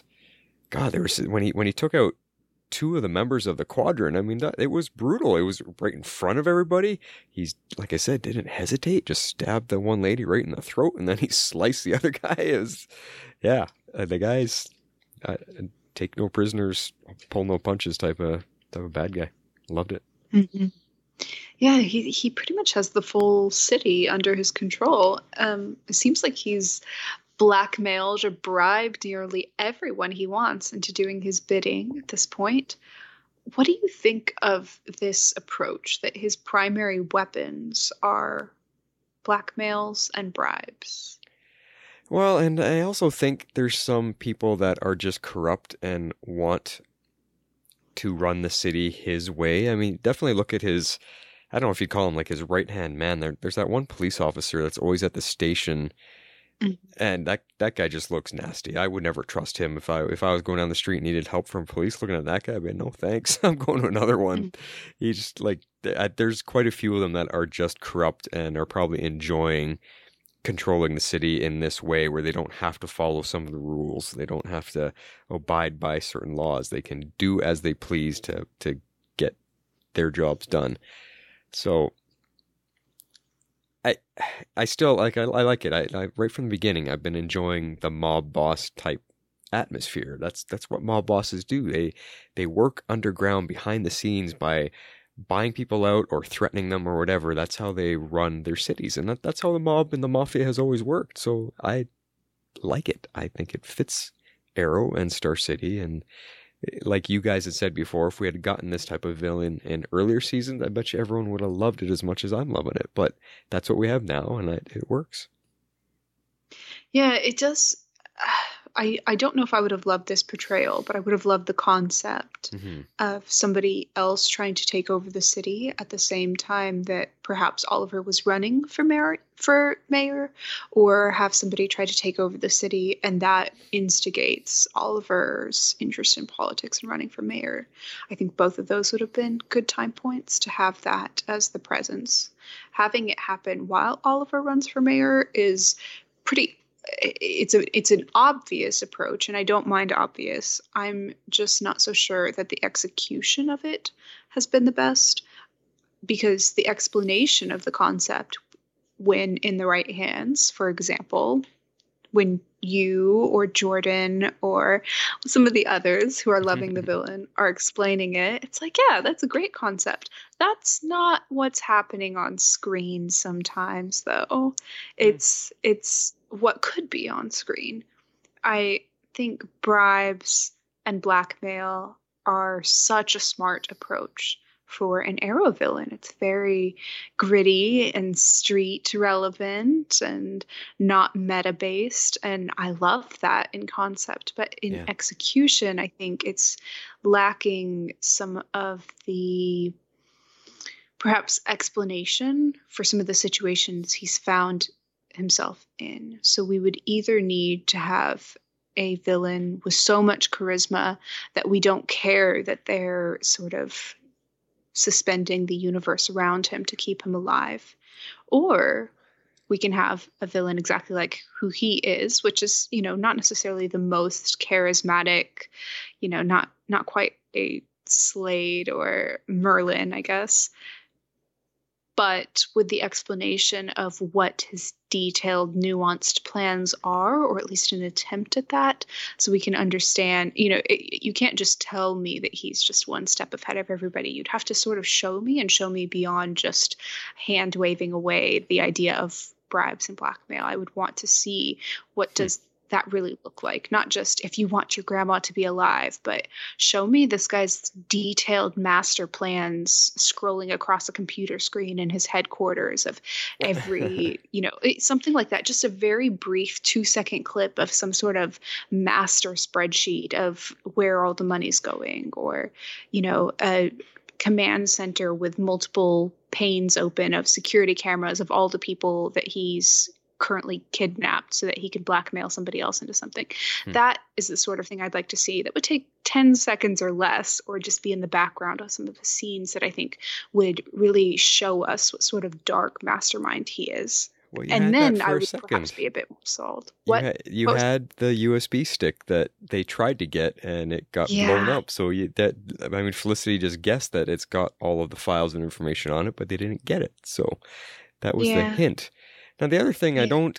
when he took out 2 of the members of the quadrant. I mean, it was brutal. It was right in front of everybody. He's, like I said, didn't hesitate. Just stabbed the one lady right in the throat, and then he sliced the other guy. The guy's take no prisoners, pull no punches type of bad guy. Loved it. Mm-hmm. Yeah, he pretty much has the full city under his control. It seems like he's blackmailed or bribed nearly everyone he wants into doing his bidding at this point. What do you think of this approach, that his primary weapons are blackmails and bribes? Well, and I also think there's some people that are just corrupt and want to run the city his way. I mean, definitely look at his, I don't know if you call him like his right-hand man. There's that one police officer that's always at the station, and that guy just looks nasty. I would never trust him if I was going down the street and needed help from police. Looking at that guy, I'd be, no thanks, I'm going to another one. He's just like, there's quite a few of them that are just corrupt and are probably enjoying controlling the city in this way, where they don't have to follow some of the rules. They don't have to abide by certain laws. They can do as they please to get their jobs done. So I still like, I like it. I right from the beginning, I've been enjoying the mob boss type atmosphere. That's what mob bosses do. They work underground behind the scenes by buying people out or threatening them or whatever. That's how they run their cities. And that's how the mob and the mafia has always worked. So I like it. I think it fits Arrow and Star City. And like you guys had said before, if we had gotten this type of villain in earlier seasons, I bet you everyone would have loved it as much as I'm loving it. But that's what we have now, and it works. Yeah, it does. I don't know if I would have loved this portrayal, but I would have loved the concept of somebody else trying to take over the city at the same time that perhaps Oliver was running for mayor, or have somebody try to take over the city, and that instigates Oliver's interest in politics and running for mayor. I think both of those would have been good time points to have that as the presence. Having it happen while Oliver runs for mayor is pretty... It's an obvious approach, and I don't mind obvious. I'm just not so sure that the execution of it has been the best, because the explanation of the concept, when in the right hands, for example, when you or Jordan or some of the others who are loving the villain are explaining it, it's like, yeah, that's a great concept. That's not what's happening on screen sometimes, though. It's what could be on screen. I think bribes and blackmail are such a smart approach for an Arrow villain. It's very gritty and street relevant and not meta based, and I love that in concept, but in execution I think it's lacking some of the perhaps explanation for some of the situations he's found himself in. So we would either need to have a villain with so much charisma that we don't care that they're sort of suspending the universe around him to keep him alive, or we can have a villain exactly like who he is, which is, not necessarily the most charismatic, not quite a Slade or Merlin, I guess, but with the explanation of what his detailed, nuanced plans are, or at least an attempt at that, so we can understand, you can't just tell me that he's just one step ahead of everybody. You'd have to sort of show me beyond just hand waving away the idea of bribes and blackmail. I would want to see what does that really look like? Not just if you want your grandma to be alive, but show me this guy's detailed master plans scrolling across a computer screen in his headquarters of every, something like that. Just a very brief 2-second clip of some sort of master spreadsheet of where all the money's going, or, a command center with multiple panes open of security cameras of all the people that he's currently kidnapped so that he could blackmail somebody else into something. That is the sort of thing I'd like to see. That would take 10 seconds or less, or just be in the background of some of the scenes that I think would really show us what sort of dark mastermind he is. Well, and then I would perhaps be a bit more sold. You had the USB stick that they tried to get, and it got blown up. So Felicity just guessed that it's got all of the files and information on it, but they didn't get it. So that was the hint. Now, the other thing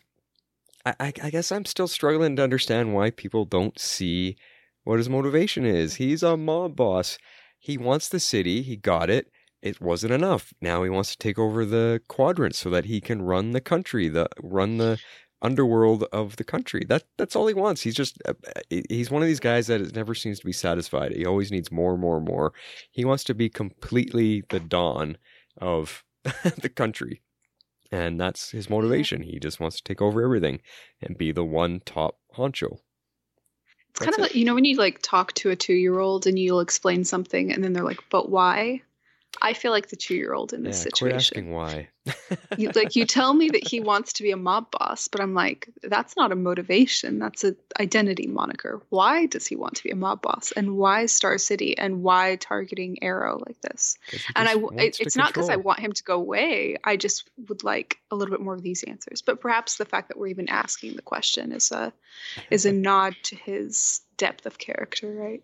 I guess I'm still struggling to understand why people don't see what his motivation is. He's a mob boss. He wants the city. He got it. It wasn't enough. Now he wants to take over the quadrant so that he can run the country, run the underworld of the country. That's all he wants. He's one of these guys that never seems to be satisfied. He always needs more, more, more. He wants to be completely the Don of the country. And that's his motivation. He just wants to take over everything and be the one top honcho. It's kind of like, when you like talk to a 2-year-old and you'll explain something and then they're like, but why? I feel like the 2-year-old in this situation. Quit asking why. you tell me that he wants to be a mob boss, but I'm like, that's not a motivation. That's an identity moniker. Why does he want to be a mob boss? And why Star City? And why targeting Arrow like this? And it's not because I want him to go away. I just would like a little bit more of these answers. But perhaps the fact that we're even asking the question is a nod to his depth of character, right?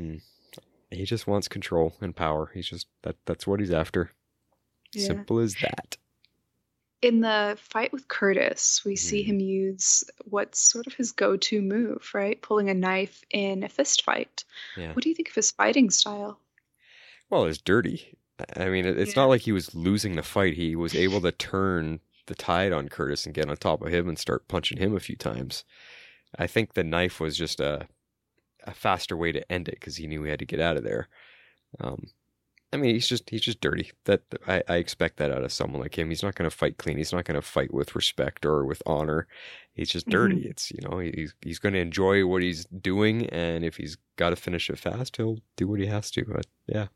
He just wants control and power. That's what he's after. Yeah. Simple as that. In the fight with Curtis, we see him use what's sort of his go-to move, right? Pulling a knife in a fist fight. Yeah. What do you think of his fighting style? Well, it's dirty. I mean, it's not like he was losing the fight. He was able to turn the tide on Curtis and get on top of him and start punching him a few times. I think the knife was just a faster way to end it because he knew he had to get out of there. I mean, he's just dirty. That I expect that out of someone like him. He's not going to fight clean. He's not going to fight with respect or with honor. He's just dirty. It's he's going to enjoy what he's doing, and if he's got to finish it fast, he'll do what he has to. But yeah,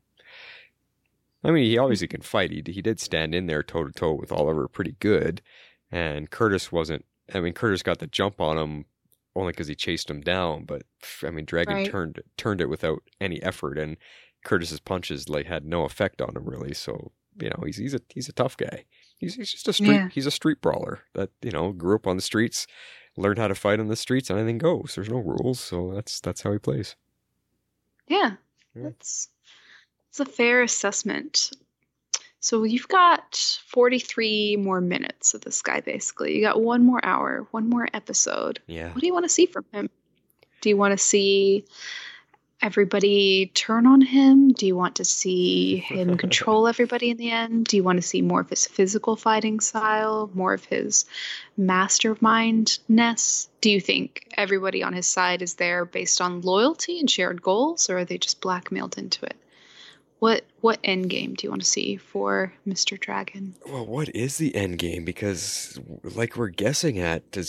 I mean, he obviously can fight. He did stand in there toe to toe with Oliver pretty good, and Curtis wasn't. I mean, Curtis got the jump on him only because he chased him down, but I mean, Dragon turned it without any effort, and Curtis's punches had no effect on him really. So he's a tough guy. He's just a street. Yeah. He's a street brawler that grew up on the streets, learned how to fight on the streets. Anything goes. There's no rules, so that's how he plays. Yeah, that's a fair assessment. So you've got 43 more minutes of this guy, basically. You got 1 more hour, 1 more episode. Yeah. What do you want to see from him? Do you want to see everybody turn on him? Do you want to see him control everybody in the end? Do you want to see more of his physical fighting style, more of his mastermindness? Do you think everybody on his side is there based on loyalty and shared goals, or are they just blackmailed into it? What end game do you want to see for Mr. Dragon? Well, what is the end game? Because like we're guessing at, does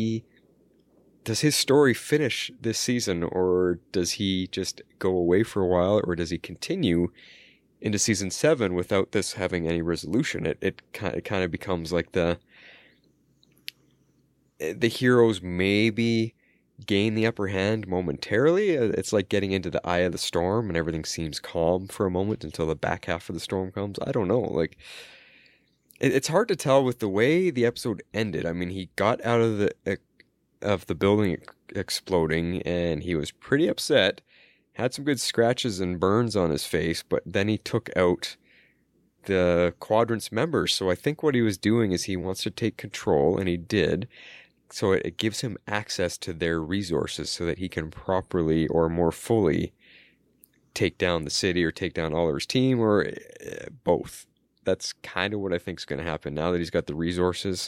his story finish this season, or does he just go away for a while, or does he continue into season 7 without this having any resolution? It kind of becomes like the heroes maybe gain the upper hand momentarily. It's like getting into the eye of the storm and everything seems calm for a moment until the back half of the storm comes. I don't know. Like, it's hard to tell with the way the episode ended. I mean, he got out of the building exploding and he was pretty upset, had some good scratches and burns on his face, but then he took out the Quadrant's members. So I think what he was doing is he wants to take control, and he did. So it gives him access to their resources so that he can properly or more fully take down the city or take down Oliver's team, or both. That's kind of what I think is going to happen. Now that he's got the resources,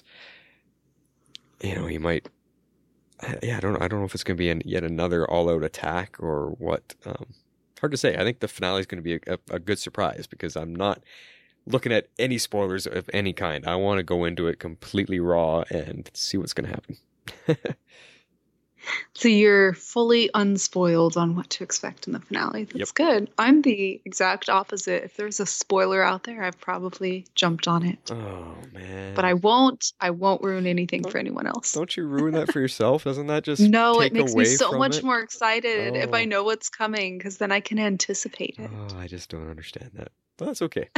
he might. I don't know if it's going to be yet another all-out attack or what. Hard to say. I think the finale is going to be a good surprise, because I'm not looking at any spoilers of any kind. I want to go into it completely raw and see what's going to happen. So you're fully unspoiled on what to expect in the finale. That's good. I'm the exact opposite. If there's a spoiler out there, I've probably jumped on it. Oh, man. But I won't ruin anything for anyone else. Don't you ruin that for yourself? Doesn't that just No, take it makes me so away much from it? more excited if I know what's coming, because then I can anticipate it. Oh, I just don't understand that. But that's okay.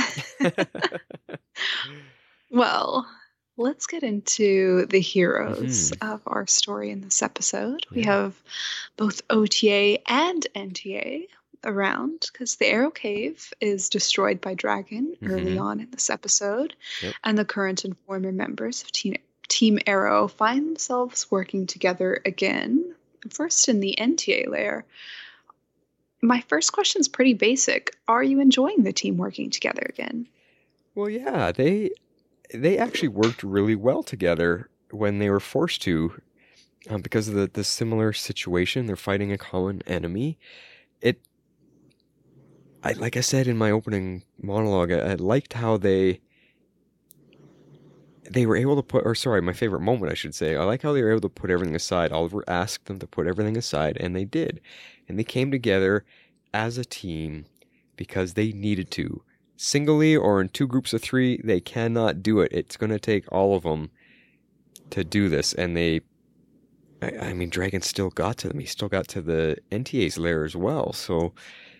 Well, let's get into the heroes of our story in this episode. We have both OTA and NTA around, because the Arrow Cave is destroyed by Dragon early on in this episode, and the current and former members of Team Arrow find themselves working together again, first in the NTA lair. My first question is pretty basic. Are you enjoying the team working together again? Well, yeah, they actually worked really well together when they were forced to, because of the similar situation. They're fighting a common enemy. Like I said in my opening monologue, I liked how they they were able to put, or sorry, my favorite moment, I should say. I like how they were able to put everything aside. Oliver asked them to put everything aside, and they did. And they came together as a team because they needed to. Singly or in 2 groups of 3, they cannot do it. It's going to take all of them to do this. And I mean, Dragon still got to them. He still got to the NTA's lair as well. So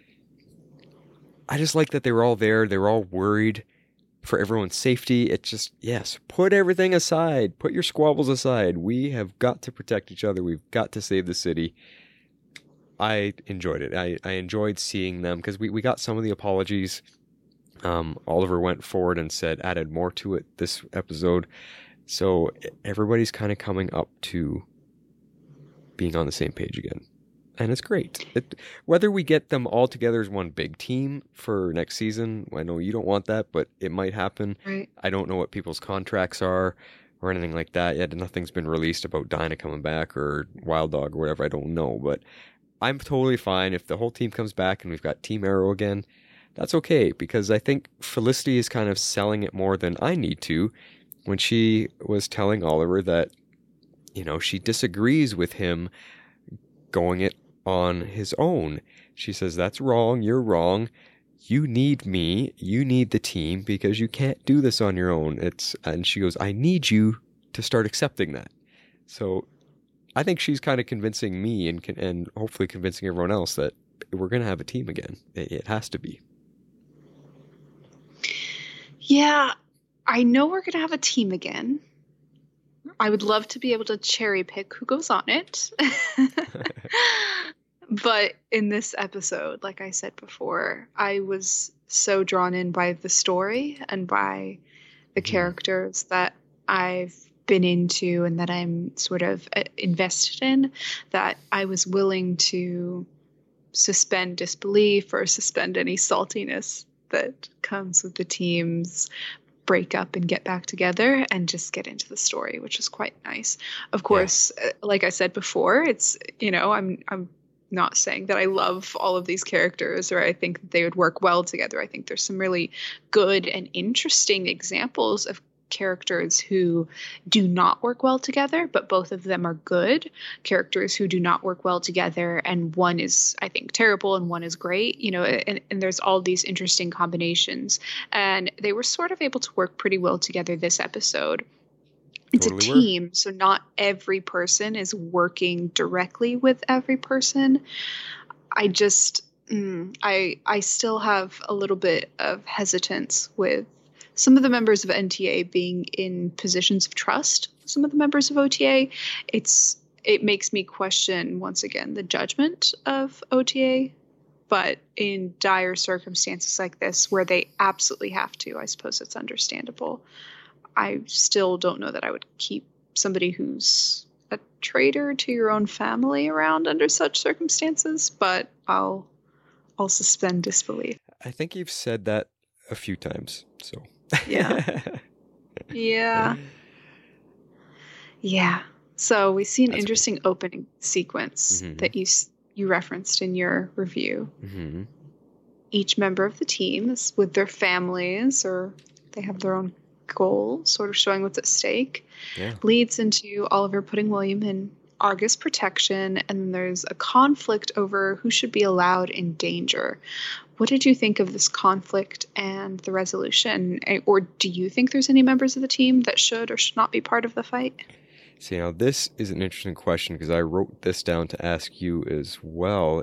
I just like that they were all there. They were all worried for everyone's safety. It's just, yes, put everything aside. Put your squabbles aside. We have got to protect each other. We've got to save the city. I enjoyed it. I enjoyed seeing them because we got some of the apologies. Oliver went forward and added more to it this episode. So everybody's kind of coming up to being on the same page again. And it's great. Whether we get them all together as one big team for next season, I know you don't want that, but it might happen. Right. I don't know what people's contracts are or anything like that yet. Nothing's been released about Dinah coming back or Wild Dog or whatever. I don't know. But I'm totally fine if the whole team comes back and we've got Team Arrow again. That's okay, because I think Felicity is kind of selling it more than I need to when she was telling Oliver that, she disagrees with him going it on his own. She says, that's wrong, you're wrong, you need me, you need the team, because you can't do this on your own. And she goes, I need you to start accepting that. So I think she's kind of convincing me and hopefully convincing everyone else that we're going to have a team again. It has to be. Yeah, I know we're going to have a team again. I would love to be able to cherry pick who goes on it. But in this episode, like I said before, I was so drawn in by the story and by the characters that I've been into and that I'm sort of invested in, that I was willing to suspend disbelief or suspend any saltiness that comes with the teams break up and get back together and just get into the story, which is quite nice. Of course, like I said before, it's, I'm not saying that I love all of these characters or I think that they would work well together. I think there's some really good and interesting examples of characters who do not work well together, but both of them are good. Characters who do not work well together, and one is, I think, terrible and one is great, and there's all these interesting combinations. And they were sort of able to work pretty well together this episode. It's totally a team, so not every person is working directly with every person. I just, I still have a little bit of hesitance with some of the members of NTA being in positions of trust. Some of the members of OTA, it makes me question, once again, the judgment of OTA. But in dire circumstances like this, where they absolutely have to, I suppose it's understandable. I still don't know that I would keep somebody who's a traitor to your own family around under such circumstances, but I'll suspend disbelief. I think you've said that a few times, so... Yeah. So we see an interesting opening sequence that you referenced in your review. Mm-hmm. Each member of the team is with their families, or they have their own goals, sort of showing what's at stake. Leads into Oliver putting William in Argus protection, and then there's a conflict over who should be allowed in danger. What did you think of this conflict and the resolution? Or do you think there's any members of the team that should or should not be part of the fight? See, now this is an interesting question because I wrote this down to ask you as well.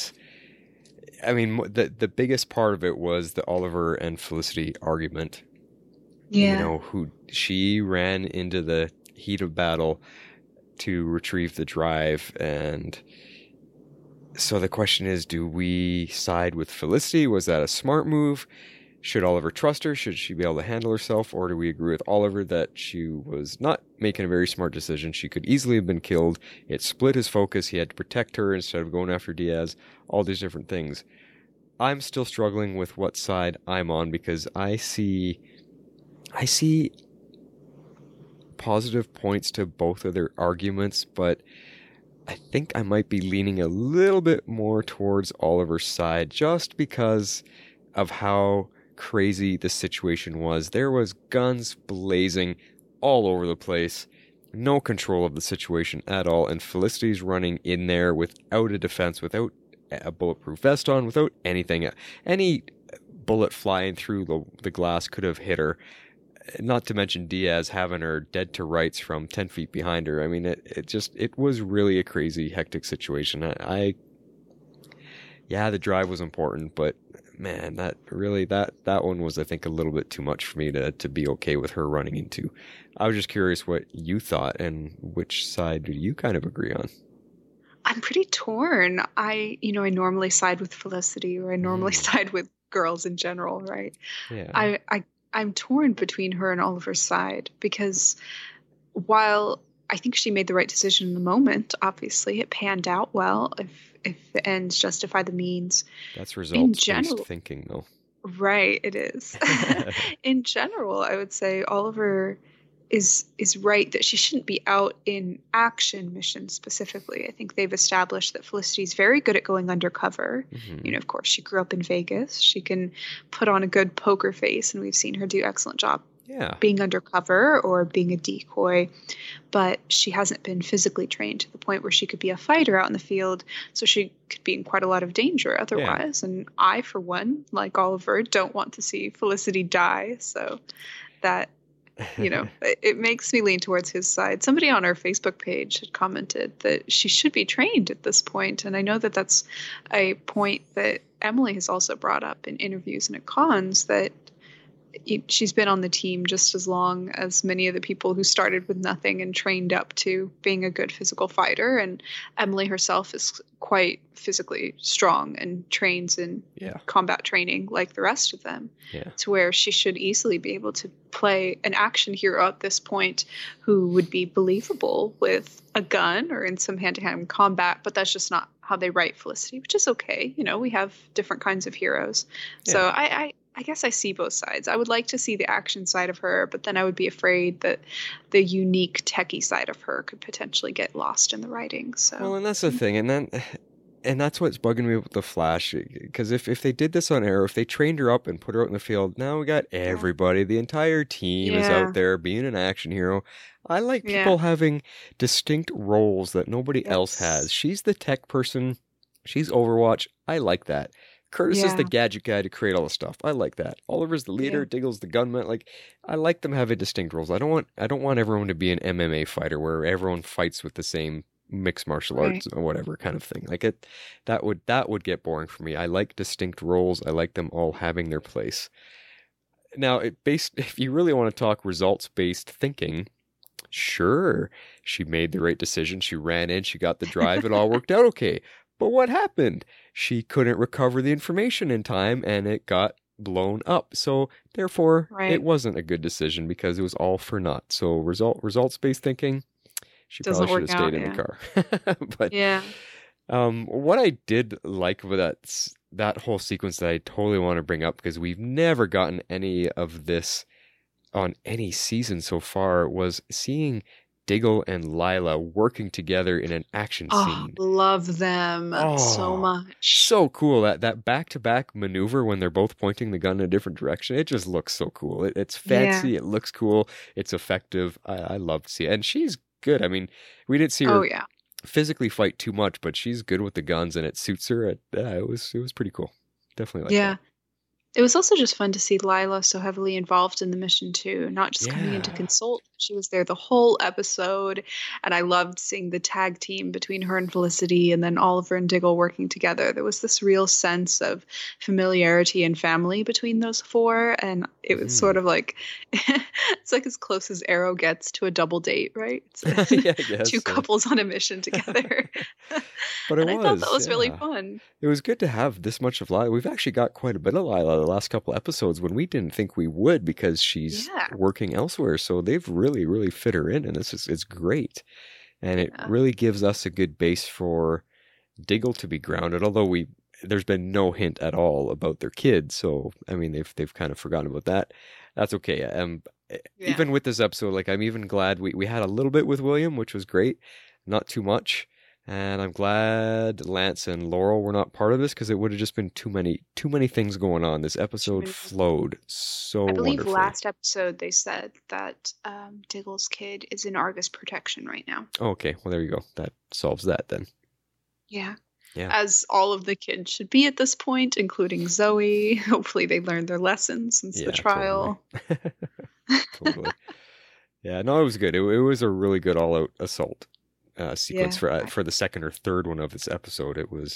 The biggest part of it was the Oliver and Felicity argument. Yeah. Who she ran into the heat of battle to retrieve the drive, and so the question is, do we side with Felicity? Was that a smart move? Should Oliver trust her? Should she be able to handle herself? Or do we agree with Oliver that she was not making a very smart decision? She could easily have been killed. It split his focus. He had to protect her instead of going after Diaz. All these different things. I'm still struggling with what side I'm on because I see positive points to both of their arguments, but I think I might be leaning a little bit more towards Oliver's side just because of how crazy the situation was. There was guns blazing all over the place. No control of the situation at all. And Felicity's running in there without a defense, without a bulletproof vest on, without anything. Any bullet flying through the glass could have hit her. Not to mention Diaz having her dead to rights from 10 feet behind her. I mean, it was really a crazy, hectic situation. Yeah, the drive was important, but man, that one was, I think, a little bit too much for me to be okay with her running into. I was just curious what you thought and which side do you kind of agree on? I'm pretty torn. I normally side with Felicity, or I normally side with girls in general, right? Yeah. I'm torn between her and Oliver's side, because while I think she made the right decision in the moment, obviously it panned out well. If the ends justify the means. That's results-based thinking, though. Right, it is. In general, I would say Oliver is right that she shouldn't be out in action missions specifically. I think they've established that Felicity's very good at going undercover. Mm-hmm. Of course, she grew up in Vegas. She can put on a good poker face, and we've seen her do an excellent job being undercover or being a decoy. But she hasn't been physically trained to the point where she could be a fighter out in the field, so she could be in quite a lot of danger otherwise. Yeah. And I, for one, like Oliver, don't want to see Felicity die. So that... it makes me lean towards his side. Somebody on our Facebook page had commented that she should be trained at this point. And I know that that's a point that Emily has also brought up in interviews and at cons, that she's been on the team just as long as many of the people who started with nothing and trained up to being a good physical fighter. And Emily herself is quite physically strong and trains in combat training like the rest of them, to where she should easily be able to play an action hero at this point who would be believable with a gun or in some hand-to-hand combat. But that's just not how they write Felicity, which is okay. We have different kinds of heroes. Yeah. So I guess I see both sides. I would like to see the action side of her, but then I would be afraid that the unique techie side of her could potentially get lost in the writing. So, well, and that's the thing, and that's what's bugging me with the Flash. Because if they did this on Arrow, if they trained her up and put her out in the field, now we got everybody. The entire team is out there being an action hero. I like people having distinct roles that nobody else has. She's the tech person. She's Overwatch. I like that. Curtis is the gadget guy to create all the stuff. I like that. Oliver's the leader. Diggle's the gunman. Like, I like them having distinct roles. I don't want everyone to be an MMA fighter where everyone fights with the same mixed martial arts or whatever kind of thing. Like that would get boring for me. I like distinct roles. I like them all having their place. Now, if you really want to talk results-based thinking, sure, she made the right decision. She ran in. She got the drive. It all worked out okay. But what happened? She couldn't recover the information in time, and it got blown up. So therefore, it wasn't a good decision because it was all for naught. So results-based thinking, she probably should have stayed in the car. But what I did like with that whole sequence that I totally want to bring up, because we've never gotten any of this on any season so far, was seeing Diggle and Lila working together in an action scene. Love them so much. So cool. That back-to-back maneuver when they're both pointing the gun in a different direction. It just looks so cool. It's fancy. It looks cool. It's effective. I love to see it. And she's good. I mean, we didn't see her physically fight too much, but she's good with the guns and it suits her. It was pretty cool. Definitely like that. It was also just fun to see Lila so heavily involved in the mission too, not just coming in to consult. She was there the whole episode, and I loved seeing the tag team between her and Felicity, and then Oliver and Diggle working together. There was this real sense of familiarity and family between those four, and it was sort of like it's like as close as Arrow gets to a double date, right? Two couples on a mission together. But I thought that was really fun. It was good to have this much of Lila. We've actually got quite a bit of Lila the last couple episodes when we didn't think we would, because she's working elsewhere. So they've really fit her in, and it's great. And it really gives us a good base for Diggle to be grounded, although there's been no hint at all about their kids. So I mean, they've kind of forgotten about that. That's okay. Even with this episode, like, I'm even glad we had a little bit with William, which was great. Not too much. And I'm glad Lance and Laurel were not part of this because it would have just been too many things going on. This episode flowed so I believe wonderfully. last episode they said that Diggle's kid is in Argus protection right now. Okay, well there you go. That solves that then. Yeah. Yeah. As all of the kids should be at this point, including Zoe. Hopefully they learned their lessons since the trial. Totally. Yeah, no, it was good. It was a really good all-out assault sequence for the second or third one of this episode. It was,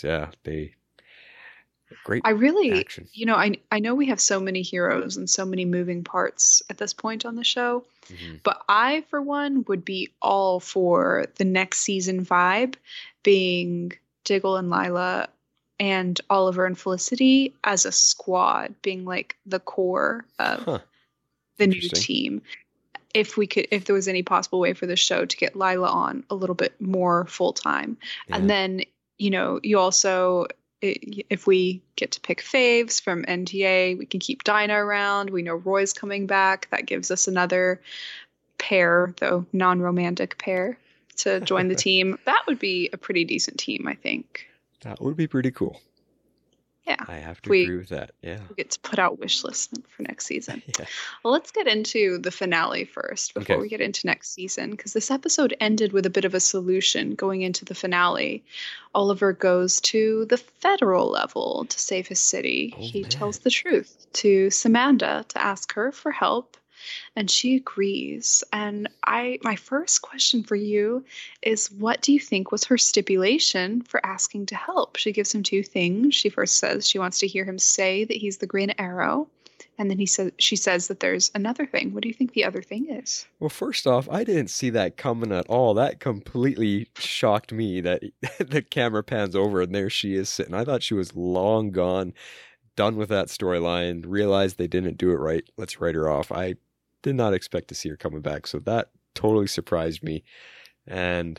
great I really, action. I know we have so many heroes and so many moving parts at this point on the show, but I, for one, would be all for the next season vibe being Diggle and Lila and Oliver and Felicity as a squad, being like the core of the new team. If there was any possible way for the show to get Lila on a little bit more full time. Yeah. And then, you also, if we get to pick faves from NTA, we can keep Dinah around. We know Roy's coming back. That gives us another pair, though non-romantic pair, to join the team. That would be a pretty decent team, I think. That would be pretty cool. Yeah. I have to agree with that. Yeah. We get to put out wish lists for next season. Yeah. Well, let's get into the finale first before we get into next season, because this episode ended with a bit of a solution going into the finale. Oliver goes to the federal level to save his city. He tells the truth to Samantha to ask her for help, and she agrees. And my first question for you is, what do you think was her stipulation for asking to help? She gives him two things. She first says she wants to hear him say that he's the Green Arrow. And then she says that there's another thing. What do you think the other thing is? Well, first off, I didn't see that coming at all. That completely shocked me that the camera pans over and there she is sitting. I thought she was long gone, done with that storyline, realized they didn't do it right. Let's write her off. I did not expect to see her coming back, so that totally surprised me. And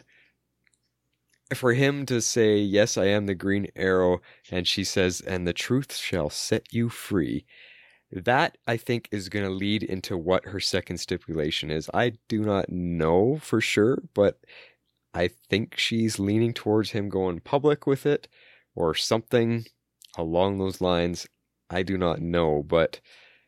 for him to say, yes, I am the Green Arrow, and she says, and the truth shall set you free, that I think is going to lead into what her second stipulation is. I do not know for sure, but I think she's leaning towards him going public with it or something along those lines. I do not know, but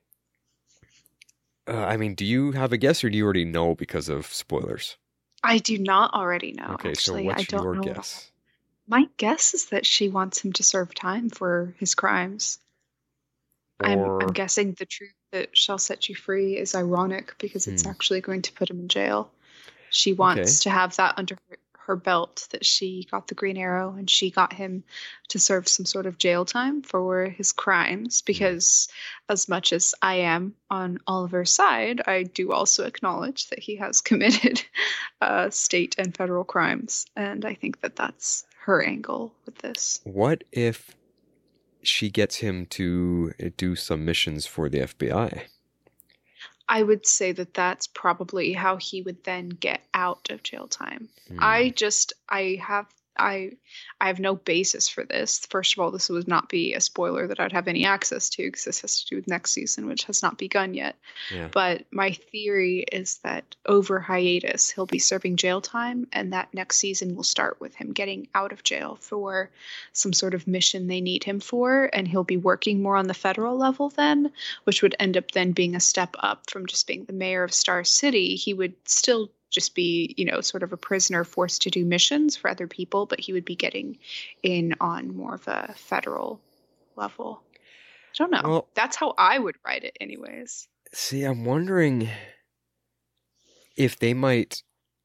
do you have a guess, or do you already know because of spoilers? I do not already know. Okay, actually. So what's I don't your know guess? My guess is that she wants him to serve time for his crimes. I'm guessing the truth that shall set you free is ironic because it's actually going to put him in jail. She wants to have that under her belt, that she got the Green Arrow and she got him to serve some sort of jail time for his crimes, because as much as I am on Oliver's side, I do also acknowledge that he has committed state and federal crimes, and I think that that's her angle with this. What if she gets him to do some missions for the FBI? I would say that that's probably how he would then get out of jail time. I have no basis for this. First of all, this would not be a spoiler that I'd have any access to, because this has to do with next season, which has not begun yet. Yeah. But my theory is that over hiatus, he'll be serving jail time, and that next season will start with him getting out of jail for some sort of mission they need him for, and he'll be working more on the federal level then, which would end up then being a step up from just being the mayor of Star City. He would still just be, sort of a prisoner forced to do missions for other people, but he would be getting in on more of a federal level. I don't know. Well, that's how I would write it anyways. See, I'm wondering if they might,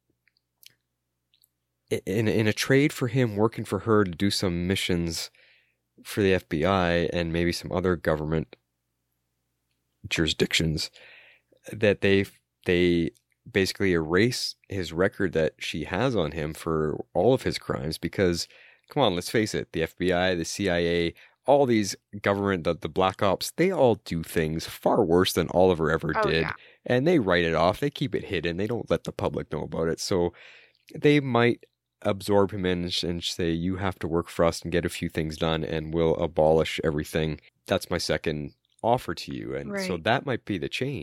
in a trade for him working for her to do some missions for the FBI and maybe some other government jurisdictions, that they basically erase his record that she has on him for all of his crimes, because, come on, let's face it, the FBI, the CIA, all these government, the Black Ops, they all do things far worse than Oliver ever did. Yeah. And they write it off. They keep it hidden. They don't let the public know about it. So they might absorb him in and say, you have to work for us and get a few things done, and we'll abolish everything. That's my second offer to you. And so that might be the change.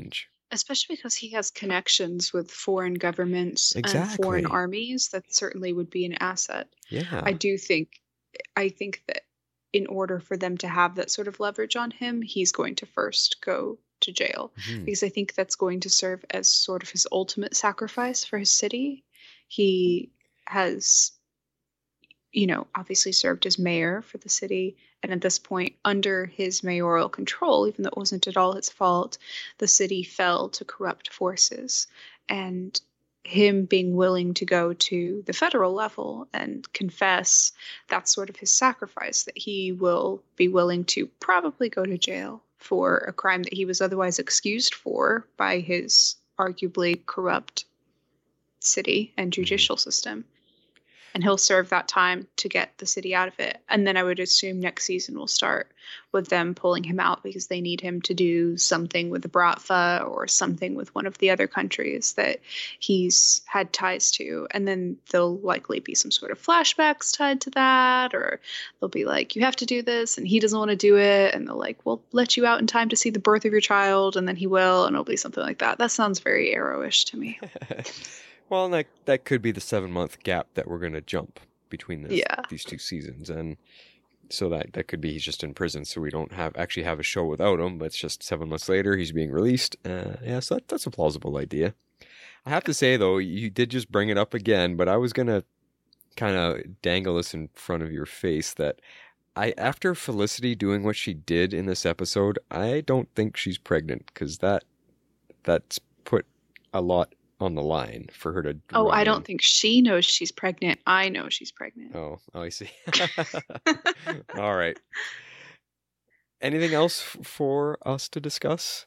Especially because he has connections with foreign governments and Exactly. foreign armies, that certainly would be an asset. Yeah. I think that in order for them to have that sort of leverage on him, he's going to first go to jail. Mhm. Because I think that's going to serve as sort of his ultimate sacrifice for his city. He has, obviously served as mayor for the city. And at this point, under his mayoral control, even though it wasn't at all his fault, the city fell to corrupt forces. And him being willing to go to the federal level and confess, that's sort of his sacrifice, that he will be willing to probably go to jail for a crime that he was otherwise excused for by his arguably corrupt city and judicial system. And he'll serve that time to get the city out of it. And then I would assume next season will start with them pulling him out because they need him to do something with the Bratva or something with one of the other countries that he's had ties to. And then there'll likely be some sort of flashbacks tied to that, or they'll be like, you have to do this, and he doesn't want to do it. And they'll like, we'll let you out in time to see the birth of your child, and then he will, and it'll be something like that. That sounds very Arrow-ish to me. Well, and that could be the 7-month gap that we're going to jump between these two seasons. And so that could be he's just in prison, so we don't have a show without him, but it's just 7 months later, he's being released. So that's a plausible idea. I have to say, though, you did just bring it up again, but I was going to kind of dangle this in front of your face that after Felicity doing what she did in this episode, I don't think she's pregnant, because that's put a lot on the line for her to. Oh, I don't think she knows she's pregnant. I know she's pregnant. Oh, I see. All right. Anything else for us to discuss?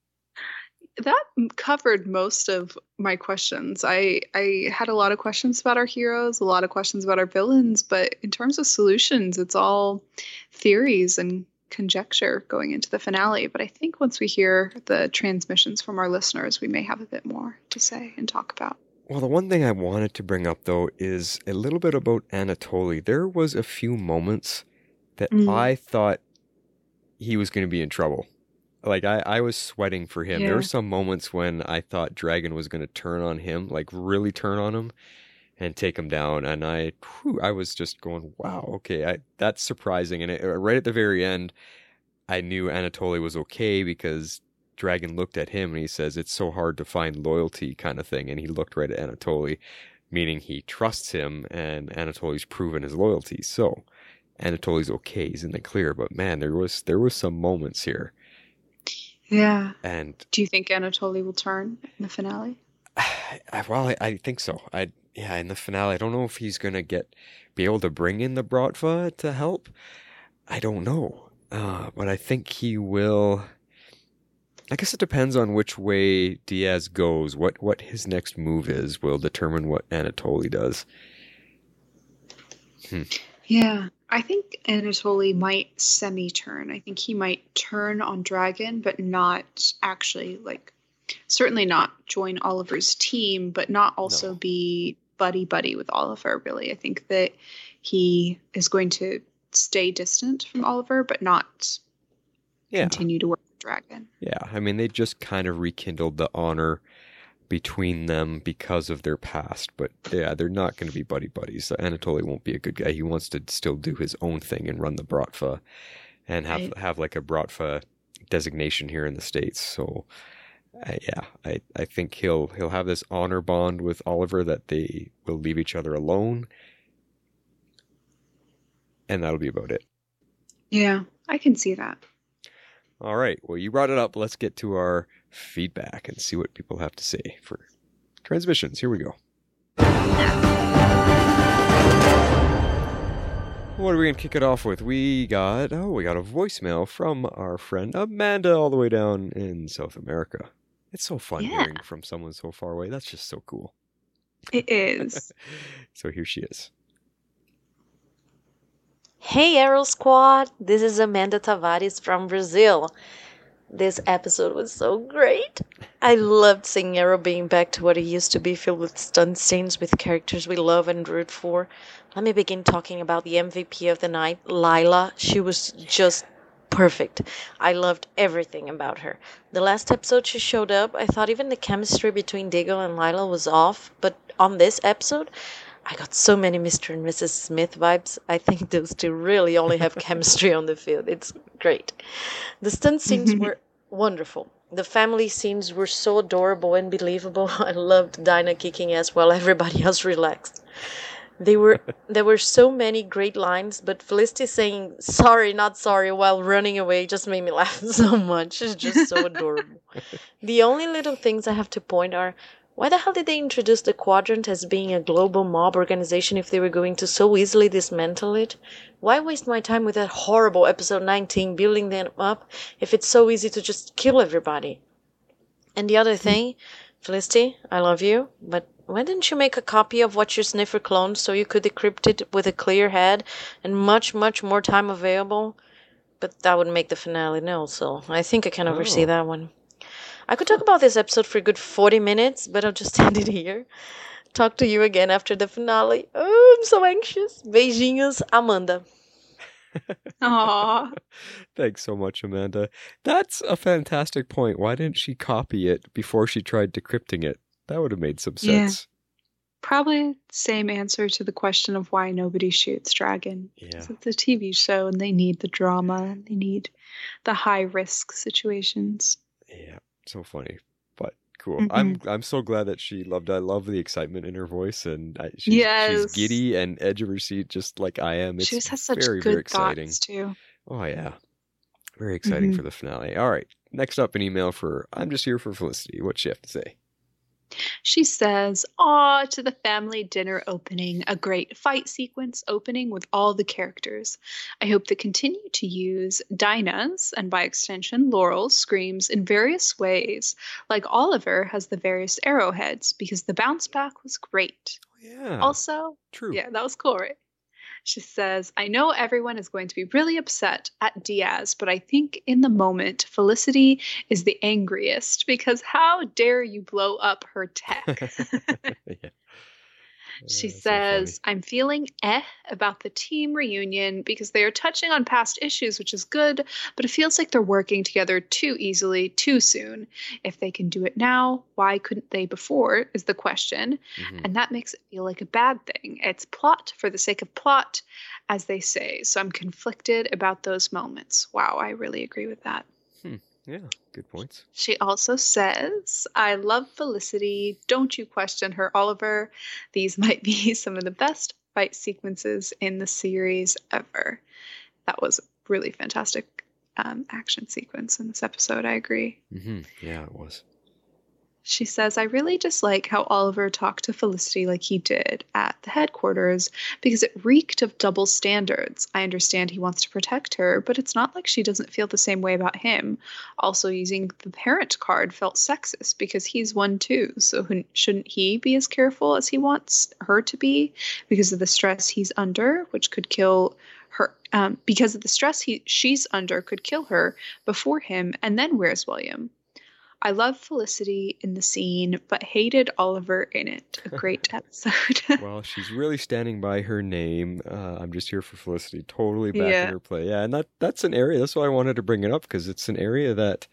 That covered most of my questions. I had a lot of questions about our heroes, a lot of questions about our villains, but in terms of solutions, it's all theories and conjecture going into the finale. But I think once we hear the transmissions from our listeners, we may have a bit more to say and talk about. Well, the one thing I wanted to bring up, though, is a little bit about Anatoly. There was a few moments that I thought he was going to be in trouble. Like, I was sweating for him. Yeah. There were some moments when I thought Dragon was going to turn on him, like really turn on him and take him down. And I was just going, wow, okay, that's surprising. And right at the very end, I knew Anatoly was okay because Dragon looked at him and he says, it's so hard to find loyalty kind of thing. And he looked right at Anatoly, meaning he trusts him, and Anatoly's proven his loyalty. So Anatoly's okay. He's in the clear. But man, there was some moments here. Yeah. And do you think Anatoly will turn in the finale? I think so. In the finale, I don't know if he's going to be able to bring in the Bratva to help. I don't know. But I think he will. I guess it depends on which way Diaz goes. What his next move is will determine what Anatoly does. Yeah. I think Anatoly might semi-turn. I think he might turn on Dragon, but not actually, certainly not join Oliver's team, but not also be buddy-buddy with Oliver, really. I think that he is going to stay distant from Oliver, but not continue to work with Dragon. Yeah, I mean, they just kind of rekindled the honor between them because of their past, but yeah, they're not going to be buddies. So Anatoly won't be a good guy. He wants to still do his own thing and run the Bratva and have like a Bratva designation here in the States. So I think he'll have this honor bond with Oliver that they will leave each other alone, and that'll be about it. Yeah, I can see that. All right. Well, you brought it up. Let's get to our feedback and see what people have to say for transmissions. Here we go. What are we going to kick it off with? We got a voicemail from our friend Amanda all the way down in South America. It's so fun hearing from someone so far away. That's just so cool. It is. So here she is. Hey Arrow Squad, this is Amanda Tavares from Brazil. This episode was so great. I loved seeing Arrow being back to what it used to be, filled with stunt scenes with characters we love and root for. Let me begin talking about the MVP of the night, Lila. She was just perfect. I loved everything about her. The last episode she showed up, I thought even the chemistry between Diggle and Lila was off, but on this episode, I got so many Mr. and Mrs. Smith vibes. I think those two really only have chemistry on the field. It's great. The stunt scenes were wonderful. The family scenes were so adorable and believable. I loved Dinah kicking ass while everybody else relaxed. There were so many great lines, but Felicity saying sorry, not sorry while running away just made me laugh so much. It's just so adorable. The only little things I have to point are, why the hell did they introduce the Quadrant as being a global mob organization if they were going to so easily dismantle it? Why waste my time with that horrible episode 19 building them up if it's so easy to just kill everybody? And the other thing, Felicity, I love you, but why didn't you make a copy of what your sniffer cloned so you could decrypt it with a clear head and much, much more time available? But that would make the finale nil, so I think I can oversee that one. I could talk about this episode for a good 40 minutes, but I'll just end it here. Talk to you again after the finale. Oh, I'm so anxious. Beijinhos, Amanda. Aww. Thanks so much, Amanda. That's a fantastic point. Why didn't she copy it before she tried decrypting it? That would have made some sense. Probably same answer to the question of why nobody shoots Dragon. Yeah. It's a TV show and they need the drama. They need the high-risk situations. Yeah. So funny, but cool. I'm so glad that she loved. I love the excitement in her voice, and she's giddy and edge of her seat, just like I am. It's she just has such very, good very exciting thoughts too. Oh yeah, very exciting for the finale. All right, next up, an email for I'm just here for Felicity. What's she have to say? She says, "Aw, to the family dinner opening, a great fight sequence opening with all the characters. I hope they continue to use Dinah's, and by extension, Laurel's screams in various ways, like Oliver has the various arrowheads, because the bounce back was great." Yeah. Also, true. Yeah, that was cool, right? She says, "I know everyone is going to be really upset at Diaz, but I think in the moment, Felicity is the angriest because how dare you blow up her tech?" Yeah. She says, "I'm feeling about the team reunion because they are touching on past issues, which is good, but it feels like they're working together too easily, too soon. If they can do it now, why couldn't they before, is the question. And that makes it feel like a bad thing. It's plot for the sake of plot, as they say. So I'm conflicted about those moments." Wow, I really agree with that. Yeah, good points. She also says, "I love Felicity. Don't you question her, Oliver. These might be some of the best fight sequences in the series ever." That was a really fantastic action sequence in this episode. I agree. Yeah, it was. She says, "I really dislike how Oliver talked to Felicity like he did at the headquarters because it reeked of double standards. I understand he wants to protect her, but it's not like she doesn't feel the same way about him. Also, using the parent card felt sexist because he's one too. So shouldn't he be as careful as he wants her to be because of the stress he's under, which could kill her, because of the stress she's under could kill her before him, and then where's William? I love Felicity in the scene, but hated Oliver in it." A great episode. Well, she's really standing by her name. I'm just here for Felicity. Totally back in her play. Yeah, and that's an area. That's why I wanted to bring it up, because it's an area that,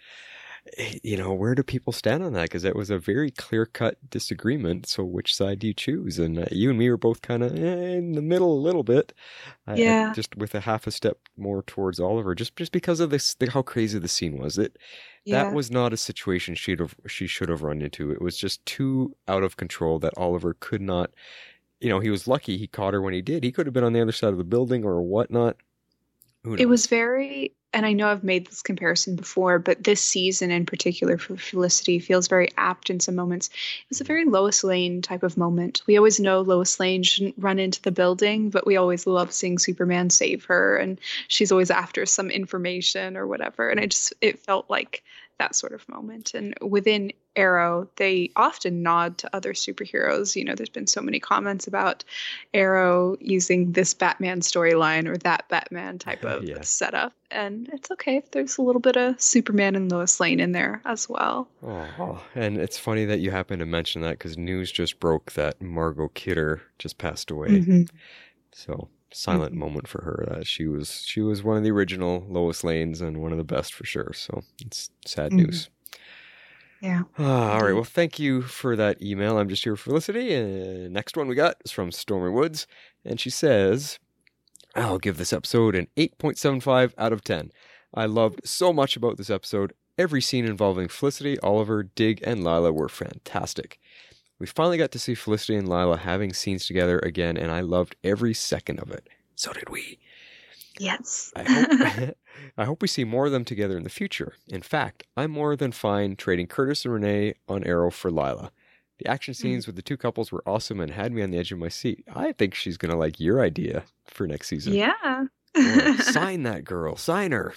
where do people stand on that? Because that was a very clear-cut disagreement. So which side do you choose? And you and me were both kind of in the middle a little bit. Yeah. Just with a half a step more towards Oliver, just because of how crazy the scene was. That was not a situation she should have run into. It was just too out of control that Oliver could not. He was lucky he caught her when he did. He could have been on the other side of the building or whatnot. It was very, and I know I've made this comparison before, but this season in particular for Felicity feels very apt in some moments. It was a very Lois Lane type of moment. We always know Lois Lane shouldn't run into the building, but we always love seeing Superman save her, and she's always after some information or whatever. And it felt like that sort of moment. And within Arrow, they often nod to other superheroes. There's been so many comments about Arrow using this Batman storyline or that Batman type of setup. And it's okay if there's a little bit of Superman and Lois Lane in there as well. Oh, and it's funny that you happen to mention that because news just broke that Margot Kidder just passed away. So silent moment for her. She was one of the original Lois Lanes and one of the best for sure. So it's sad news. Yeah. All right. Well, thank you for that email. I'm just here for Felicity. Next one we got is from Stormy Woods. And she says, I'll give this episode an 8.75 out of 10. I loved so much about this episode. Every scene involving Felicity, Oliver, Dig, and Lila were fantastic. We finally got to see Felicity and Lila having scenes together again, and I loved every second of it. So did we. Yes. I hope we see more of them together in the future. In fact, I'm more than fine trading Curtis and Renee on Arrow for Lila. The action scenes with the two couples were awesome and had me on the edge of my seat. I think she's going to like your idea for next season. Yeah. Sign that girl. Sign her.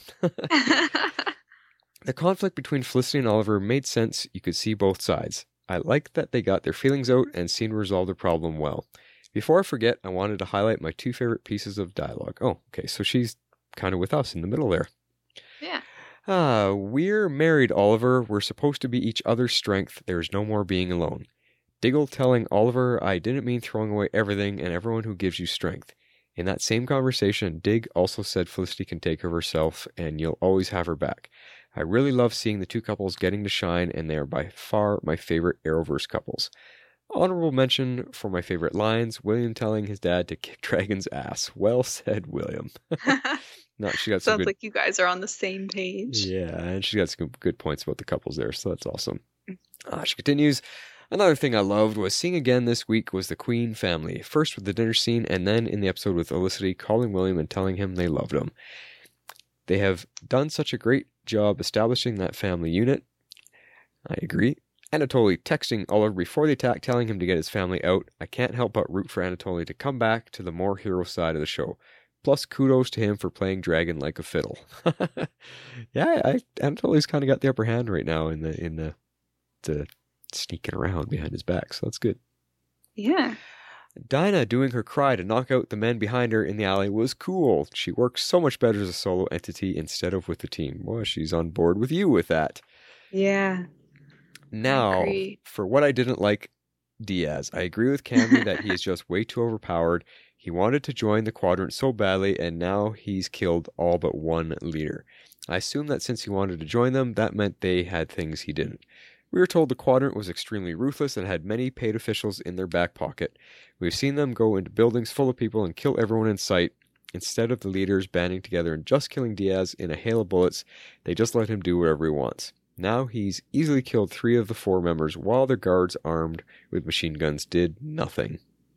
The conflict between Felicity and Oliver made sense. You could see both sides. I liked that they got their feelings out and seemed to resolve the problem well. Before I forget, I wanted to highlight my two favorite pieces of dialogue. Oh, okay, so she's kind of with us in the middle there. Yeah. We're married, Oliver. We're supposed to be each other's strength. There's no more being alone. Diggle telling Oliver, I didn't mean throwing away everything and everyone who gives you strength. In that same conversation, Dig also said Felicity can take care of herself and you'll always have her back. I really love seeing the two couples getting to shine, and they are by far my favorite Arrowverse couples. Honorable mention for my favorite lines, William telling his dad to kick Dragon's ass. Well said, William. No, she got some Sounds good... like you guys are on the same page. Yeah, and she got some good points about the couples there, so that's awesome. She continues, another thing I loved was seeing again this week was the Queen family. First with the dinner scene, and then in the episode with Felicity calling William and telling him they loved him. They have done such a great job establishing that family unit. I agree. Anatoly texting Oliver before the attack, telling him to get his family out. I can't help but root for Anatoly to come back to the more hero side of the show. Plus, kudos to him for playing Dragon like a fiddle. Yeah, Anatoly's kind of got the upper hand right now in the sneaking around behind his back, so that's good. Yeah. Dinah doing her cry to knock out the men behind her in the alley was cool. She works so much better as a solo entity instead of with the team. Well, she's on board with you with that. Yeah. Now, for what I didn't like Diaz, I agree with Cammy that he is just way too overpowered. He wanted to join the Quadrant so badly, and now he's killed all but one leader. I assume that since he wanted to join them, that meant they had things he didn't. We were told the Quadrant was extremely ruthless and had many paid officials in their back pocket. We've seen them go into buildings full of people and kill everyone in sight. Instead of the leaders banding together and just killing Diaz in a hail of bullets, they just let him do whatever he wants. Now he's easily killed 3 of the 4 members while their guards armed with machine guns did nothing.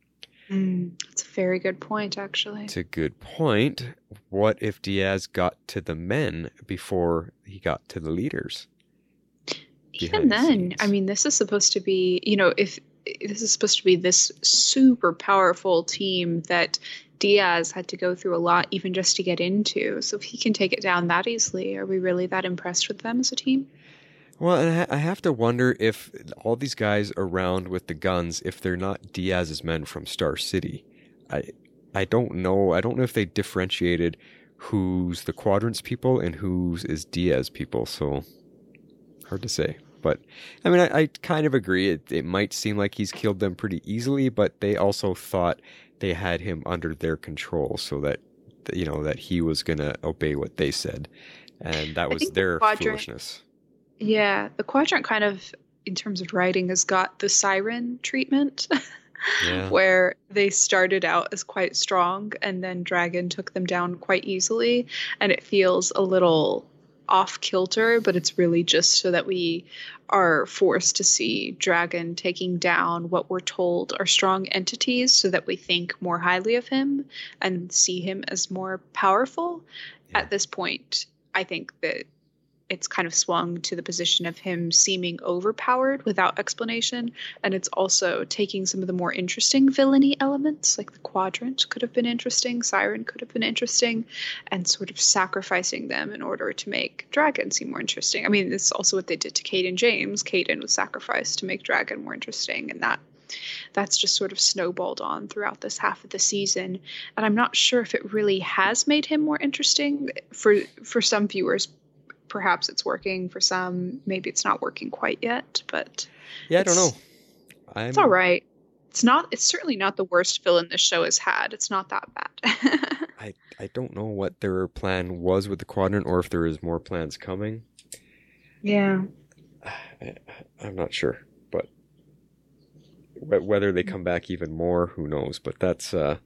That's a very good point, actually. It's a good point. What if Diaz got to the men before he got to the leaders? Even then, I mean, this is supposed to be, if this is supposed to be this super powerful team that Diaz had to go through a lot even just to get into. So if he can take it down that easily, are we really that impressed with them as a team? Well, and I have to wonder if all these guys around with the guns, if they're not Diaz's men from Star City. I don't know. I don't know if they differentiated who's the Quadrant's people and whose is Diaz people. So hard to say. But, I mean, I kind of agree. It might seem like he's killed them pretty easily, but they also thought they had him under their control so that, that he was going to obey what they said. And that was their foolishness. Yeah, the Quadrant kind of, in terms of writing, has got the siren treatment, where they started out as quite strong and then Dragon took them down quite easily. And it feels a little off kilter, but it's really just so that we are forced to see Dragon taking down what we're told are strong entities so that we think more highly of him and see him as more powerful. At this point, I think that it's kind of swung to the position of him seeming overpowered without explanation. And it's also taking some of the more interesting villainy elements, like the Quadrant could have been interesting, Siren could have been interesting, and sort of sacrificing them in order to make Dragon seem more interesting. I mean, this is also what they did to Kate and James. Kaden was sacrificed to make Dragon more interesting, and that's just sort of snowballed on throughout this half of the season. And I'm not sure if it really has made him more interesting. For some viewers, perhaps it's working. For some, maybe it's not working quite yet, but I don't know. It's all right. It's certainly not the worst villain this show has had. It's not that bad. I don't know what their plan was with the Quadrant, or if there is more plans coming. Yeah. I'm not sure, but whether they come back even more, who knows? But that's what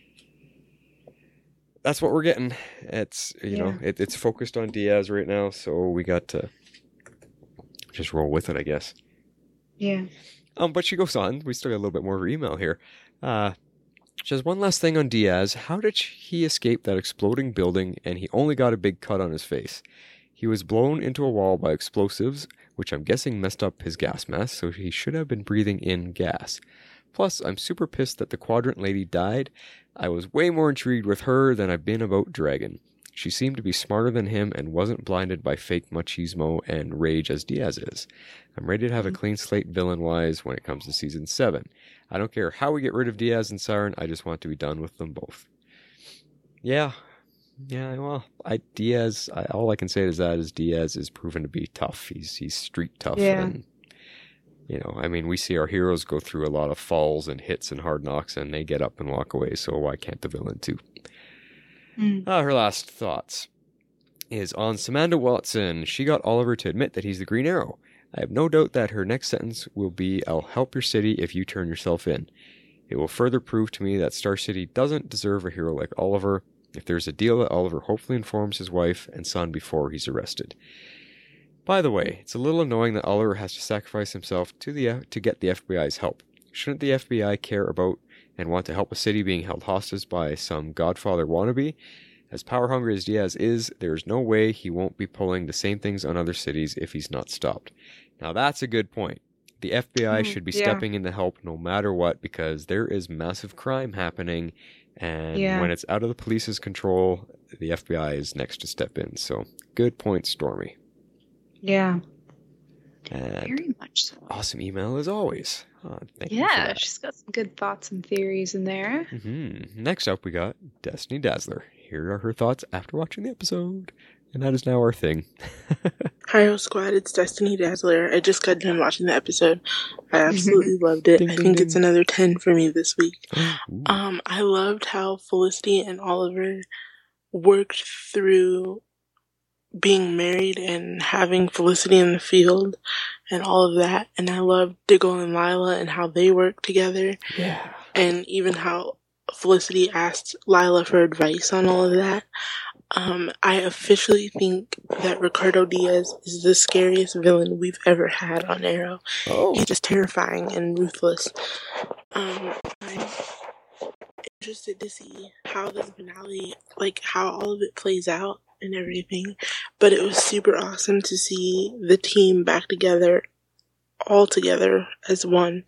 we're getting. It's it's focused on Diaz right now, so we got to just roll with it, I guess. Yeah. But she goes on. We still got a little bit more of her email here. She has one last thing on Diaz. How did he escape that exploding building and he only got a big cut on his face? He was blown into a wall by explosives, which I'm guessing messed up his gas mask, so he should have been breathing in gas. Plus, I'm super pissed that the Quadrant lady died. I was way more intrigued with her than I've been about Dragon. She seemed to be smarter than him and wasn't blinded by fake machismo and rage as Diaz is. I'm ready to have a clean slate villain-wise when it comes to Season 7. I don't care how we get rid of Diaz and Siren, I just want to be done with them both. Yeah, well, Diaz, all I can say is that Diaz is proven to be tough. He's street tough. Yeah. And, we see our heroes go through a lot of falls and hits and hard knocks, and they get up and walk away, so why can't the villain too? Her last thoughts is on Samantha Watson. She got Oliver to admit that he's the Green Arrow. I have no doubt that her next sentence will be, I'll help your city if you turn yourself in. It will further prove to me that Star City doesn't deserve a hero like Oliver. If there's a deal that Oliver hopefully informs his wife and son before he's arrested. By the way, it's a little annoying that Oliver has to sacrifice himself to get the FBI's help. Shouldn't the FBI care about and want to help a city being held hostage by some Godfather wannabe? As power-hungry as Diaz is, there's no way he won't be pulling the same things on other cities if he's not stopped. Now that's a good point. The FBI should be stepping in to help no matter what, because there is massive crime happening, and when it's out of the police's control, the FBI is next to step in. So, good point, Stormy. Yeah. And very much so. Awesome email as always. Thank you for Yeah, that. she's got some good thoughts and theories in there. Next up, we got Destiny Dazzler. Here are her thoughts after watching the episode. And that is now our thing. Hi, Squad. It's Destiny Dazzler. I just got done watching the episode. I absolutely loved it. I think it's another 10 for me this week. I loved how Felicity and Oliver worked through being married and having Felicity in the field and all of that. And I loved Diggle and Lila and how they worked together. Yeah. And even how Felicity asked Lila for advice on all of that. I officially think that Ricardo Diaz is the scariest villain we've ever had on Arrow. He's just terrifying and ruthless. I'm interested to see how this finale, how all of it plays out and everything. But it was super awesome to see the team back together, all together as one.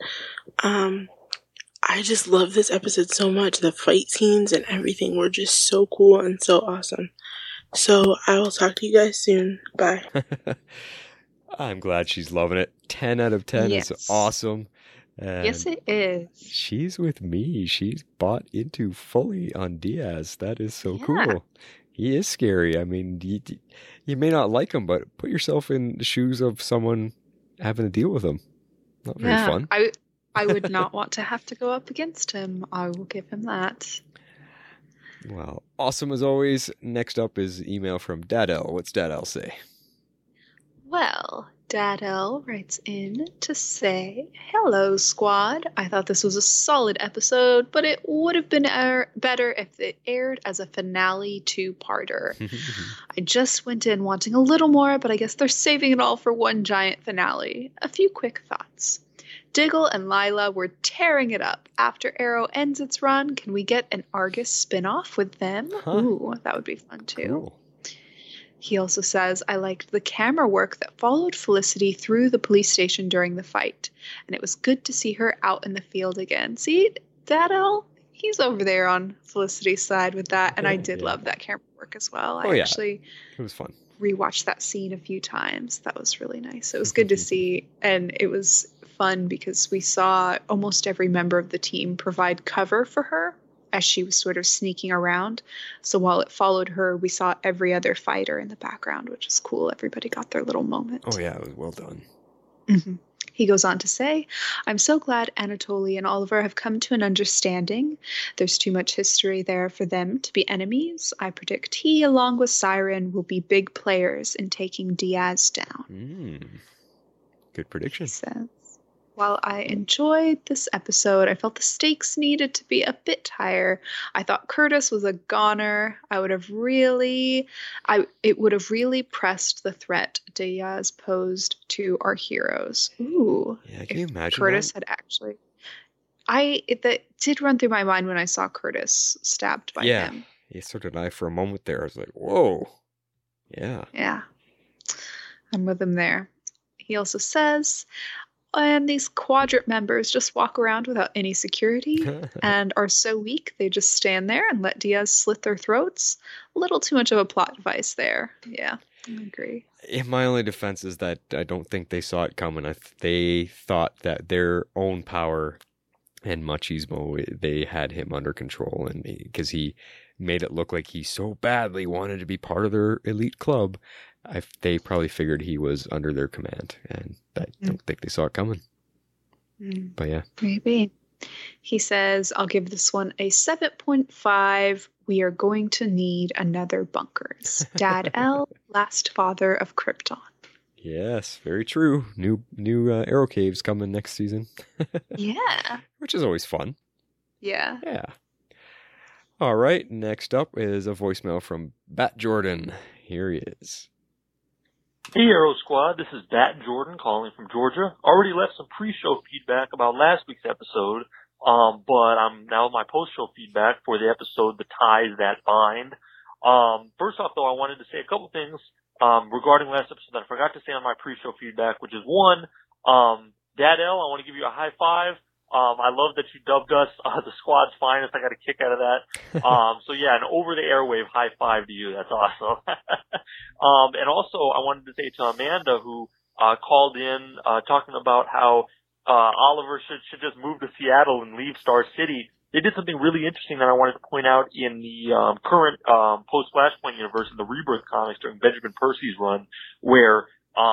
I just love this episode so much. The fight scenes and everything were just so cool and so awesome. So I will talk to you guys soon. Bye. I'm glad she's loving it. 10 out of 10 is awesome. And yes, it is. She's with me. She's bought into fully on Diaz. That is so cool. He is scary. I mean, you may not like him, but put yourself in the shoes of someone having to deal with him. Not very fun. I would not want to have to go up against him. I will give him that. Well, awesome as always. Next up is email from Dadel. What's Dadel say? Well, Dadel writes in to say, "Hello, squad. I thought this was a solid episode, but it would have been better if it aired as a finale two-parter. I just went in wanting a little more, but I guess they're saving it all for one giant finale. A few quick thoughts. Diggle and Lila were tearing it up. After Arrow ends its run, can we get an Argus spinoff with them? Ooh, that would be fun too." Cool. He also says, "I liked the camera work that followed Felicity through the police station during the fight, and it was good to see her out in the field again." See, Dadel, he's over there on Felicity's side with that, and I did love that camera work as well. I actually it was fun. Rewatched that scene a few times. That was really nice. It was good to see, and it was fun because we saw almost every member of the team provide cover for her as she was sort of sneaking around. So while it followed her, we saw every other fighter in the background, which is cool. Everybody got their little moment. Oh yeah, it was well done. Mm-hmm. He goes on to say, I'm so glad Anatoly and Oliver have come to an understanding. There's too much history there for them to be enemies. I predict he, along with Siren, will be big players in taking Diaz down. Good prediction. He says, while I enjoyed this episode, I felt the stakes needed to be a bit higher. I thought Curtis was a goner. It would have really pressed the threat Diaz posed to our heroes. Ooh. Yeah, can you imagine Curtis that? had actually... that did run through my mind when I saw Curtis stabbed by him. Yeah, so did I for a moment there. I was like, whoa. Yeah. Yeah. I'm with him there. He also says... And these quadrant members just walk around without any security and are so weak they just stand there and let Diaz slit their throats. A little too much of a plot device there. Yeah, I agree. My only defense is that I don't think they saw it coming. They thought that their own power and machismo, they had him under control, and because he made it look like he so badly wanted to be part of their elite club. They probably figured he was under their command, and I don't think they saw it coming. But yeah. Maybe. He says, I'll give this one a 7.5. We are going to need another bunkers. Dad L, last father of Krypton. Yes, very true. New Arrow Caves coming next season. Yeah. Which is always fun. Yeah. Yeah. All right, next up is a voicemail from Bat Jordan. Here he is. Hey Arrow Squad, this is Bat Jordan calling from Georgia. Already left some pre-show feedback about last week's episode, but I'm now my post-show feedback for the episode The Ties That Bind. First off though, I wanted to say a couple things regarding last episode that I forgot to say on my pre-show feedback, which is one, Dad L, I want to give you a high five. I love that you dubbed us the squad's finest. I got a kick out of that. So yeah, an over the airwave high five to you. That's awesome. And also I wanted to say to Amanda, who called in talking about how Oliver should just move to Seattle and leave Star City. They did something really interesting that I wanted to point out in the current post-Flashpoint universe in the Rebirth comics during Benjamin Percy's run, where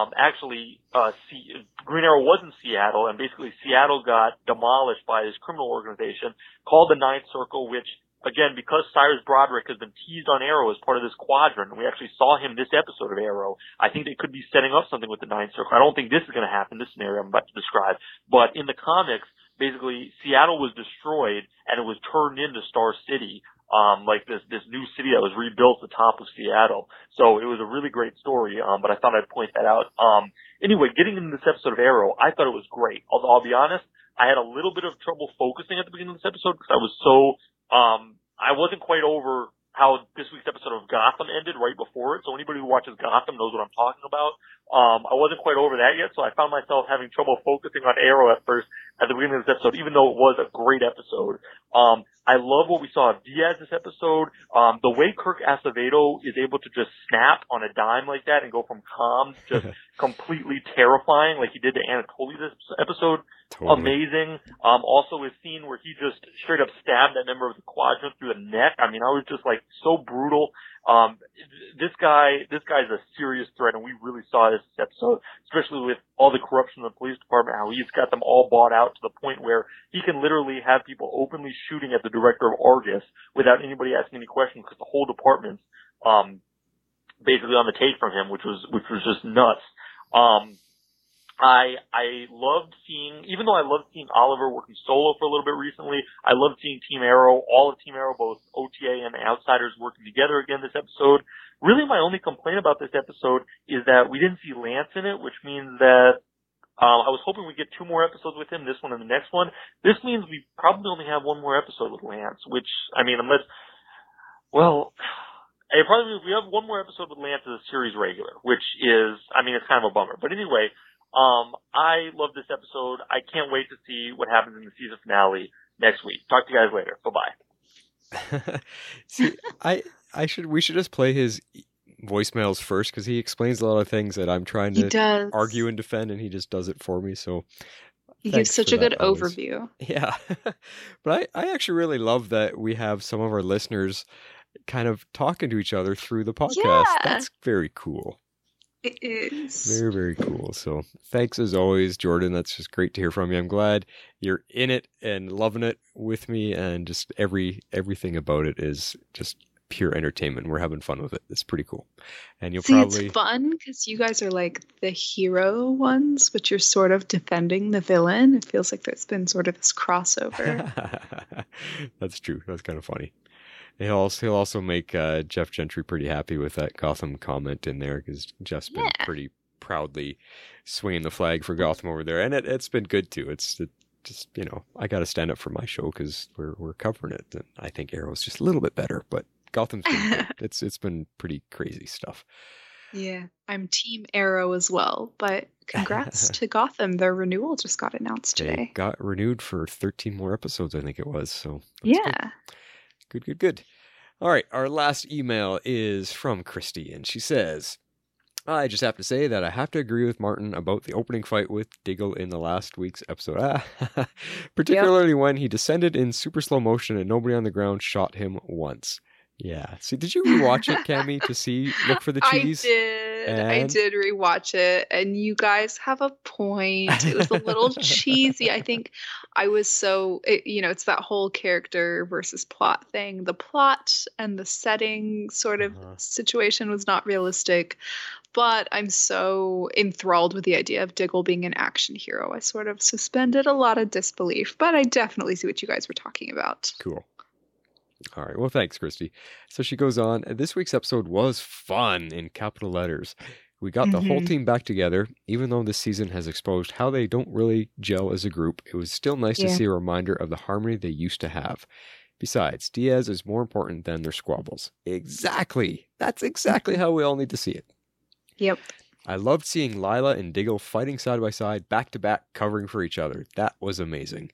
Green Arrow was in Seattle, and basically Seattle got demolished by this criminal organization called the Ninth Circle, which, again, because Cyrus Broderick has been teased on Arrow as part of this quadrant, and we actually saw him this episode of Arrow, I think they could be setting up something with the Ninth Circle. I don't think this is going to happen, this scenario I'm about to describe, but in the comics, basically, Seattle was destroyed, and it was turned into Star City, like this new city that was rebuilt at the top of Seattle. So it was a really great story, but I thought I'd point that out. Anyway, getting into this episode of Arrow, I thought it was great. Although I'll be honest, I had a little bit of trouble focusing at the beginning of this episode because I was so, I wasn't quite over how this week's episode of Gotham ended right before it. So anybody who watches Gotham knows what I'm talking about. I wasn't quite over that yet, so I found myself having trouble focusing on Arrow at first at the beginning of this episode, even though it was a great episode. I love what we saw of Diaz this episode. The way Kirk Acevedo is able to just snap on a dime like that and go from calm to just completely terrifying like he did to Anatoly this episode. Totally. Amazing. Also his scene where he just straight up stabbed that member of the Quadrant through the neck. I mean, I was just like so brutal. This guy's a serious threat, and we really saw this episode, especially with all the corruption in the police department, how he's got them all bought out to the point where he can literally have people openly shooting at the director of Argus without anybody asking any questions because the whole department's basically on the take from him, which was just nuts. I loved seeing, even though I loved seeing Oliver working solo for a little bit recently, I loved seeing Team Arrow, all of Team Arrow, both OTA and the Outsiders working together again this episode. Really my only complaint about this episode is that we didn't see Lance in it, which means that I was hoping we'd get 2 more episodes with him, this one and the next one. This means we probably only have 1 more episode with Lance, which, I mean, it probably means we have 1 more episode with Lance as a series regular, which is, I mean, it's kind of a bummer. But anyway, I love this episode. I can't wait to see what happens in the season finale next week. Talk to you guys later. Bye-bye. See, we should just play his voicemails first because he explains a lot of things that I'm trying to argue and defend, and he just does it for me. So he gives such a good overview. Yeah. But I actually really love that we have some of our listeners kind of talking to each other through the podcast. Yeah. That's very cool. It is. Very, very cool. So thanks as always, Jordan. That's just great to hear from you. I'm glad you're in it and loving it with me, and just everything about it is just pure entertainment. We're having fun with it. It's pretty cool. And you'll probably... it's fun because you guys are like the hero ones, but you're sort of defending the villain. It feels like there's been sort of this crossover. That's true. That's kind of funny. He'll also make Jeff Gentry pretty happy with that Gotham comment in there, because Jeff's been pretty proudly swinging the flag for Gotham over there, and it's been good too. It's just, you know, I got to stand up for my show because we're covering it, and I think Arrow's just a little bit better, but Gotham's been good. It's been pretty crazy stuff. Yeah, I'm Team Arrow as well, but congrats to Gotham. Their renewal just got announced today. They got renewed for 13 more episodes, I think it was. So yeah. Good. All right, our last email is from Christy, and she says, I just have to say that I have to agree with Martin about the opening fight with Diggle in the last week's episode. Particularly when he descended in super slow motion and nobody on the ground shot him once. Yeah. See, did you rewatch it, Cammy, to look for the cheese? I did rewatch it, and you guys have a point. It was a little cheesy. I think I was it's that whole character versus plot thing. The plot and the setting sort of situation was not realistic, but I'm so enthralled with the idea of Diggle being an action hero. I sort of suspended a lot of disbelief, but I definitely see what you guys were talking about. Cool. All right. Well, thanks, Christy. So she goes on. This week's episode was fun in capital letters. We got the whole team back together. Even though this season has exposed how they don't really gel as a group, it was still nice to see a reminder of the harmony they used to have. Besides, Diaz is more important than their squabbles. Exactly. That's exactly how we all need to see it. Yep. I loved seeing Lila and Diggle fighting side by side, back to back, covering for each other. That was amazing.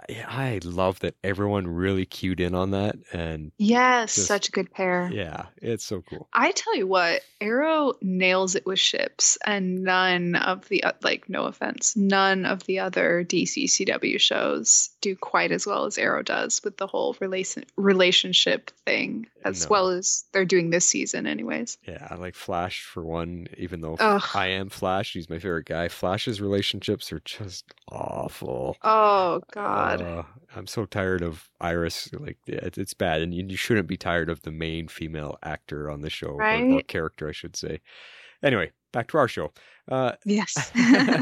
I love that everyone really cued in on that. And yes, such a good pair. Yeah, it's so cool. I tell you what, Arrow nails it with ships, and none of the, no offense, none of the other DC CW shows do quite as well as Arrow does with the whole relationship thing, as well as they're doing this season anyways. Yeah, I like Flash for one, even though I am Flash, he's my favorite guy. Flash's relationships are just awful. Oh, God. I'm so tired of Iris. Like, it's bad, and you shouldn't be tired of the main female actor on the show, or character, I should say. Anyway, back to our show. Yes.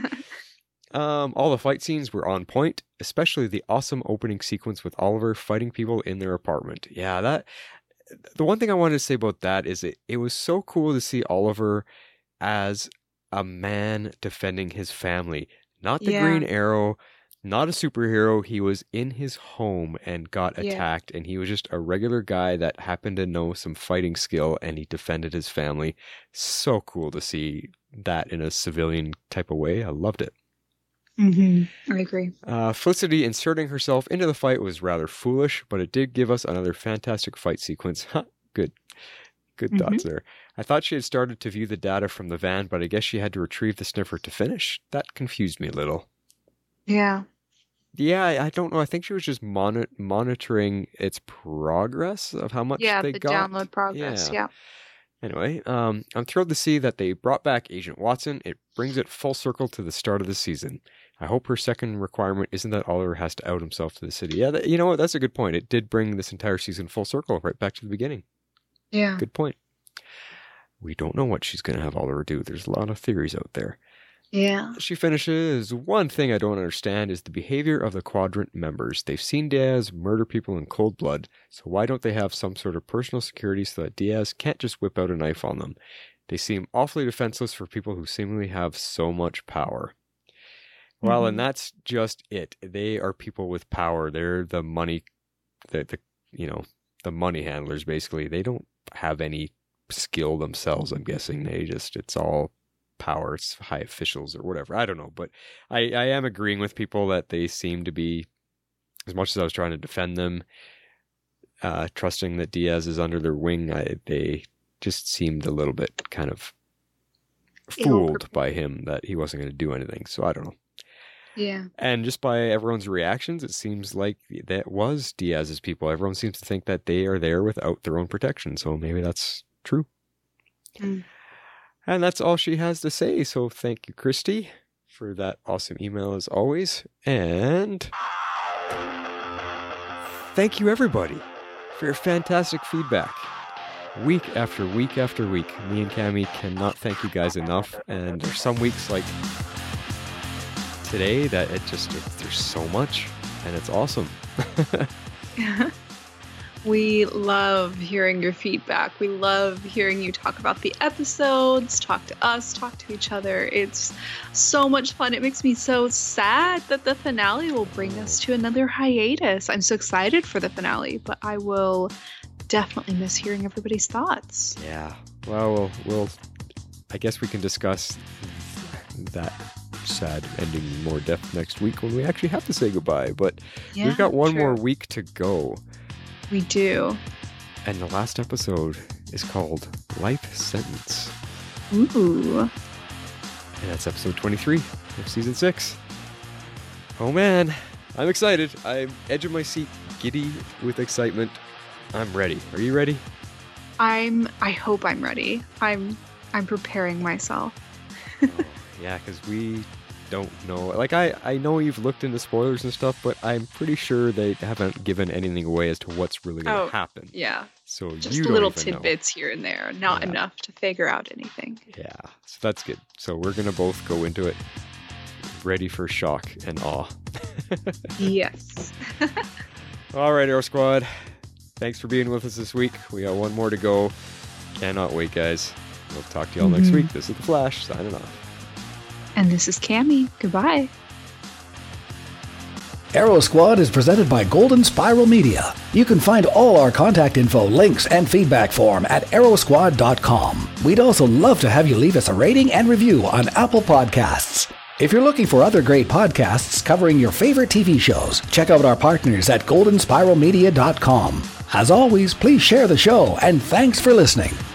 All the fight scenes were on point, especially the awesome opening sequence with Oliver fighting people in their apartment. Yeah, the one thing I wanted to say about that is it was so cool to see Oliver as a man defending his family, not the Green Arrow. Not a superhero. He was in his home and got attacked, and he was just a regular guy that happened to know some fighting skill, and he defended his family. So cool to see that in a civilian type of way. I loved it. Mm-hmm. I agree. Felicity inserting herself into the fight was rather foolish, but it did give us another fantastic fight sequence. Good thoughts there. I thought she had started to view the data from the van, but I guess she had to retrieve the sniffer to finish. That confused me a little. Yeah. Yeah, I don't know. I think she was just monitoring its progress of how much they got. Yeah, the download progress, yeah. Anyway, I'm thrilled to see that they brought back Agent Watson. It brings it full circle to the start of the season. I hope her second requirement isn't that Oliver has to out himself to the city. Yeah, you know what? That's a good point. It did bring this entire season full circle, right back to the beginning. Yeah. Good point. We don't know what she's going to have Oliver do. There's a lot of theories out there. Yeah. She finishes, one thing I don't understand is the behavior of the Quadrant members. They've seen Diaz murder people in cold blood, so why don't they have some sort of personal security so that Diaz can't just whip out a knife on them? They seem awfully defenseless for people who seemingly have so much power. Well, and that's just it. They are people with power. They're the money, the money handlers, basically. They don't have any skill themselves, I'm guessing. It's all power. It's high officials or whatever. I don't know. But I am agreeing with people that they seem to be, as much as I was trying to defend them, trusting that Diaz is under their wing, they just seemed a little bit kind of fooled by him that he wasn't going to do anything. So I don't know. Yeah. And just by everyone's reactions, it seems like that was Diaz's people. Everyone seems to think that they are there without their own protection. So maybe that's true. And that's all she has to say. So thank you, Christy, for that awesome email as always. And thank you, everybody, for your fantastic feedback. Week after week after week, me and Cami cannot thank you guys enough. And there's some weeks like today that there's so much, and it's awesome. We love hearing your feedback. We love hearing you talk about the episodes, talk to us, talk to each other. It's so much fun. It makes me so sad that the finale will bring us to another hiatus. I'm so excited for the finale, but I will definitely miss hearing everybody's thoughts. Yeah. Well, I guess we can discuss that sad ending in more depth next week when we actually have to say goodbye. But we've got one more week to go. We do. And the last episode is called Life Sentence. Ooh. And that's episode 23 of season 6. Oh man, I'm excited. I'm edge of my seat, giddy with excitement. I'm ready. Are you ready? I hope I'm ready. I'm preparing myself. Yeah, because we don't know. Like, I know you've looked into spoilers and stuff, but I'm pretty sure they haven't given anything away as to what's really going to happen. Yeah. So just you don't little even tidbits here and there, not enough to figure out anything. Yeah, so that's good. So we're going to both go into it ready for shock and awe. Yes. All right, Arrow Squad. Thanks for being with us this week. We got one more to go. Cannot wait, guys. We'll talk to y'all next week. This is The Flash, signing off. And this is Cami. Goodbye. Arrow Squad is presented by Golden Spiral Media. You can find all our contact info, links, and feedback form at arrowsquad.com. We'd also love to have you leave us a rating and review on Apple Podcasts. If you're looking for other great podcasts covering your favorite TV shows, check out our partners at goldenspiralmedia.com. As always, please share the show, and thanks for listening.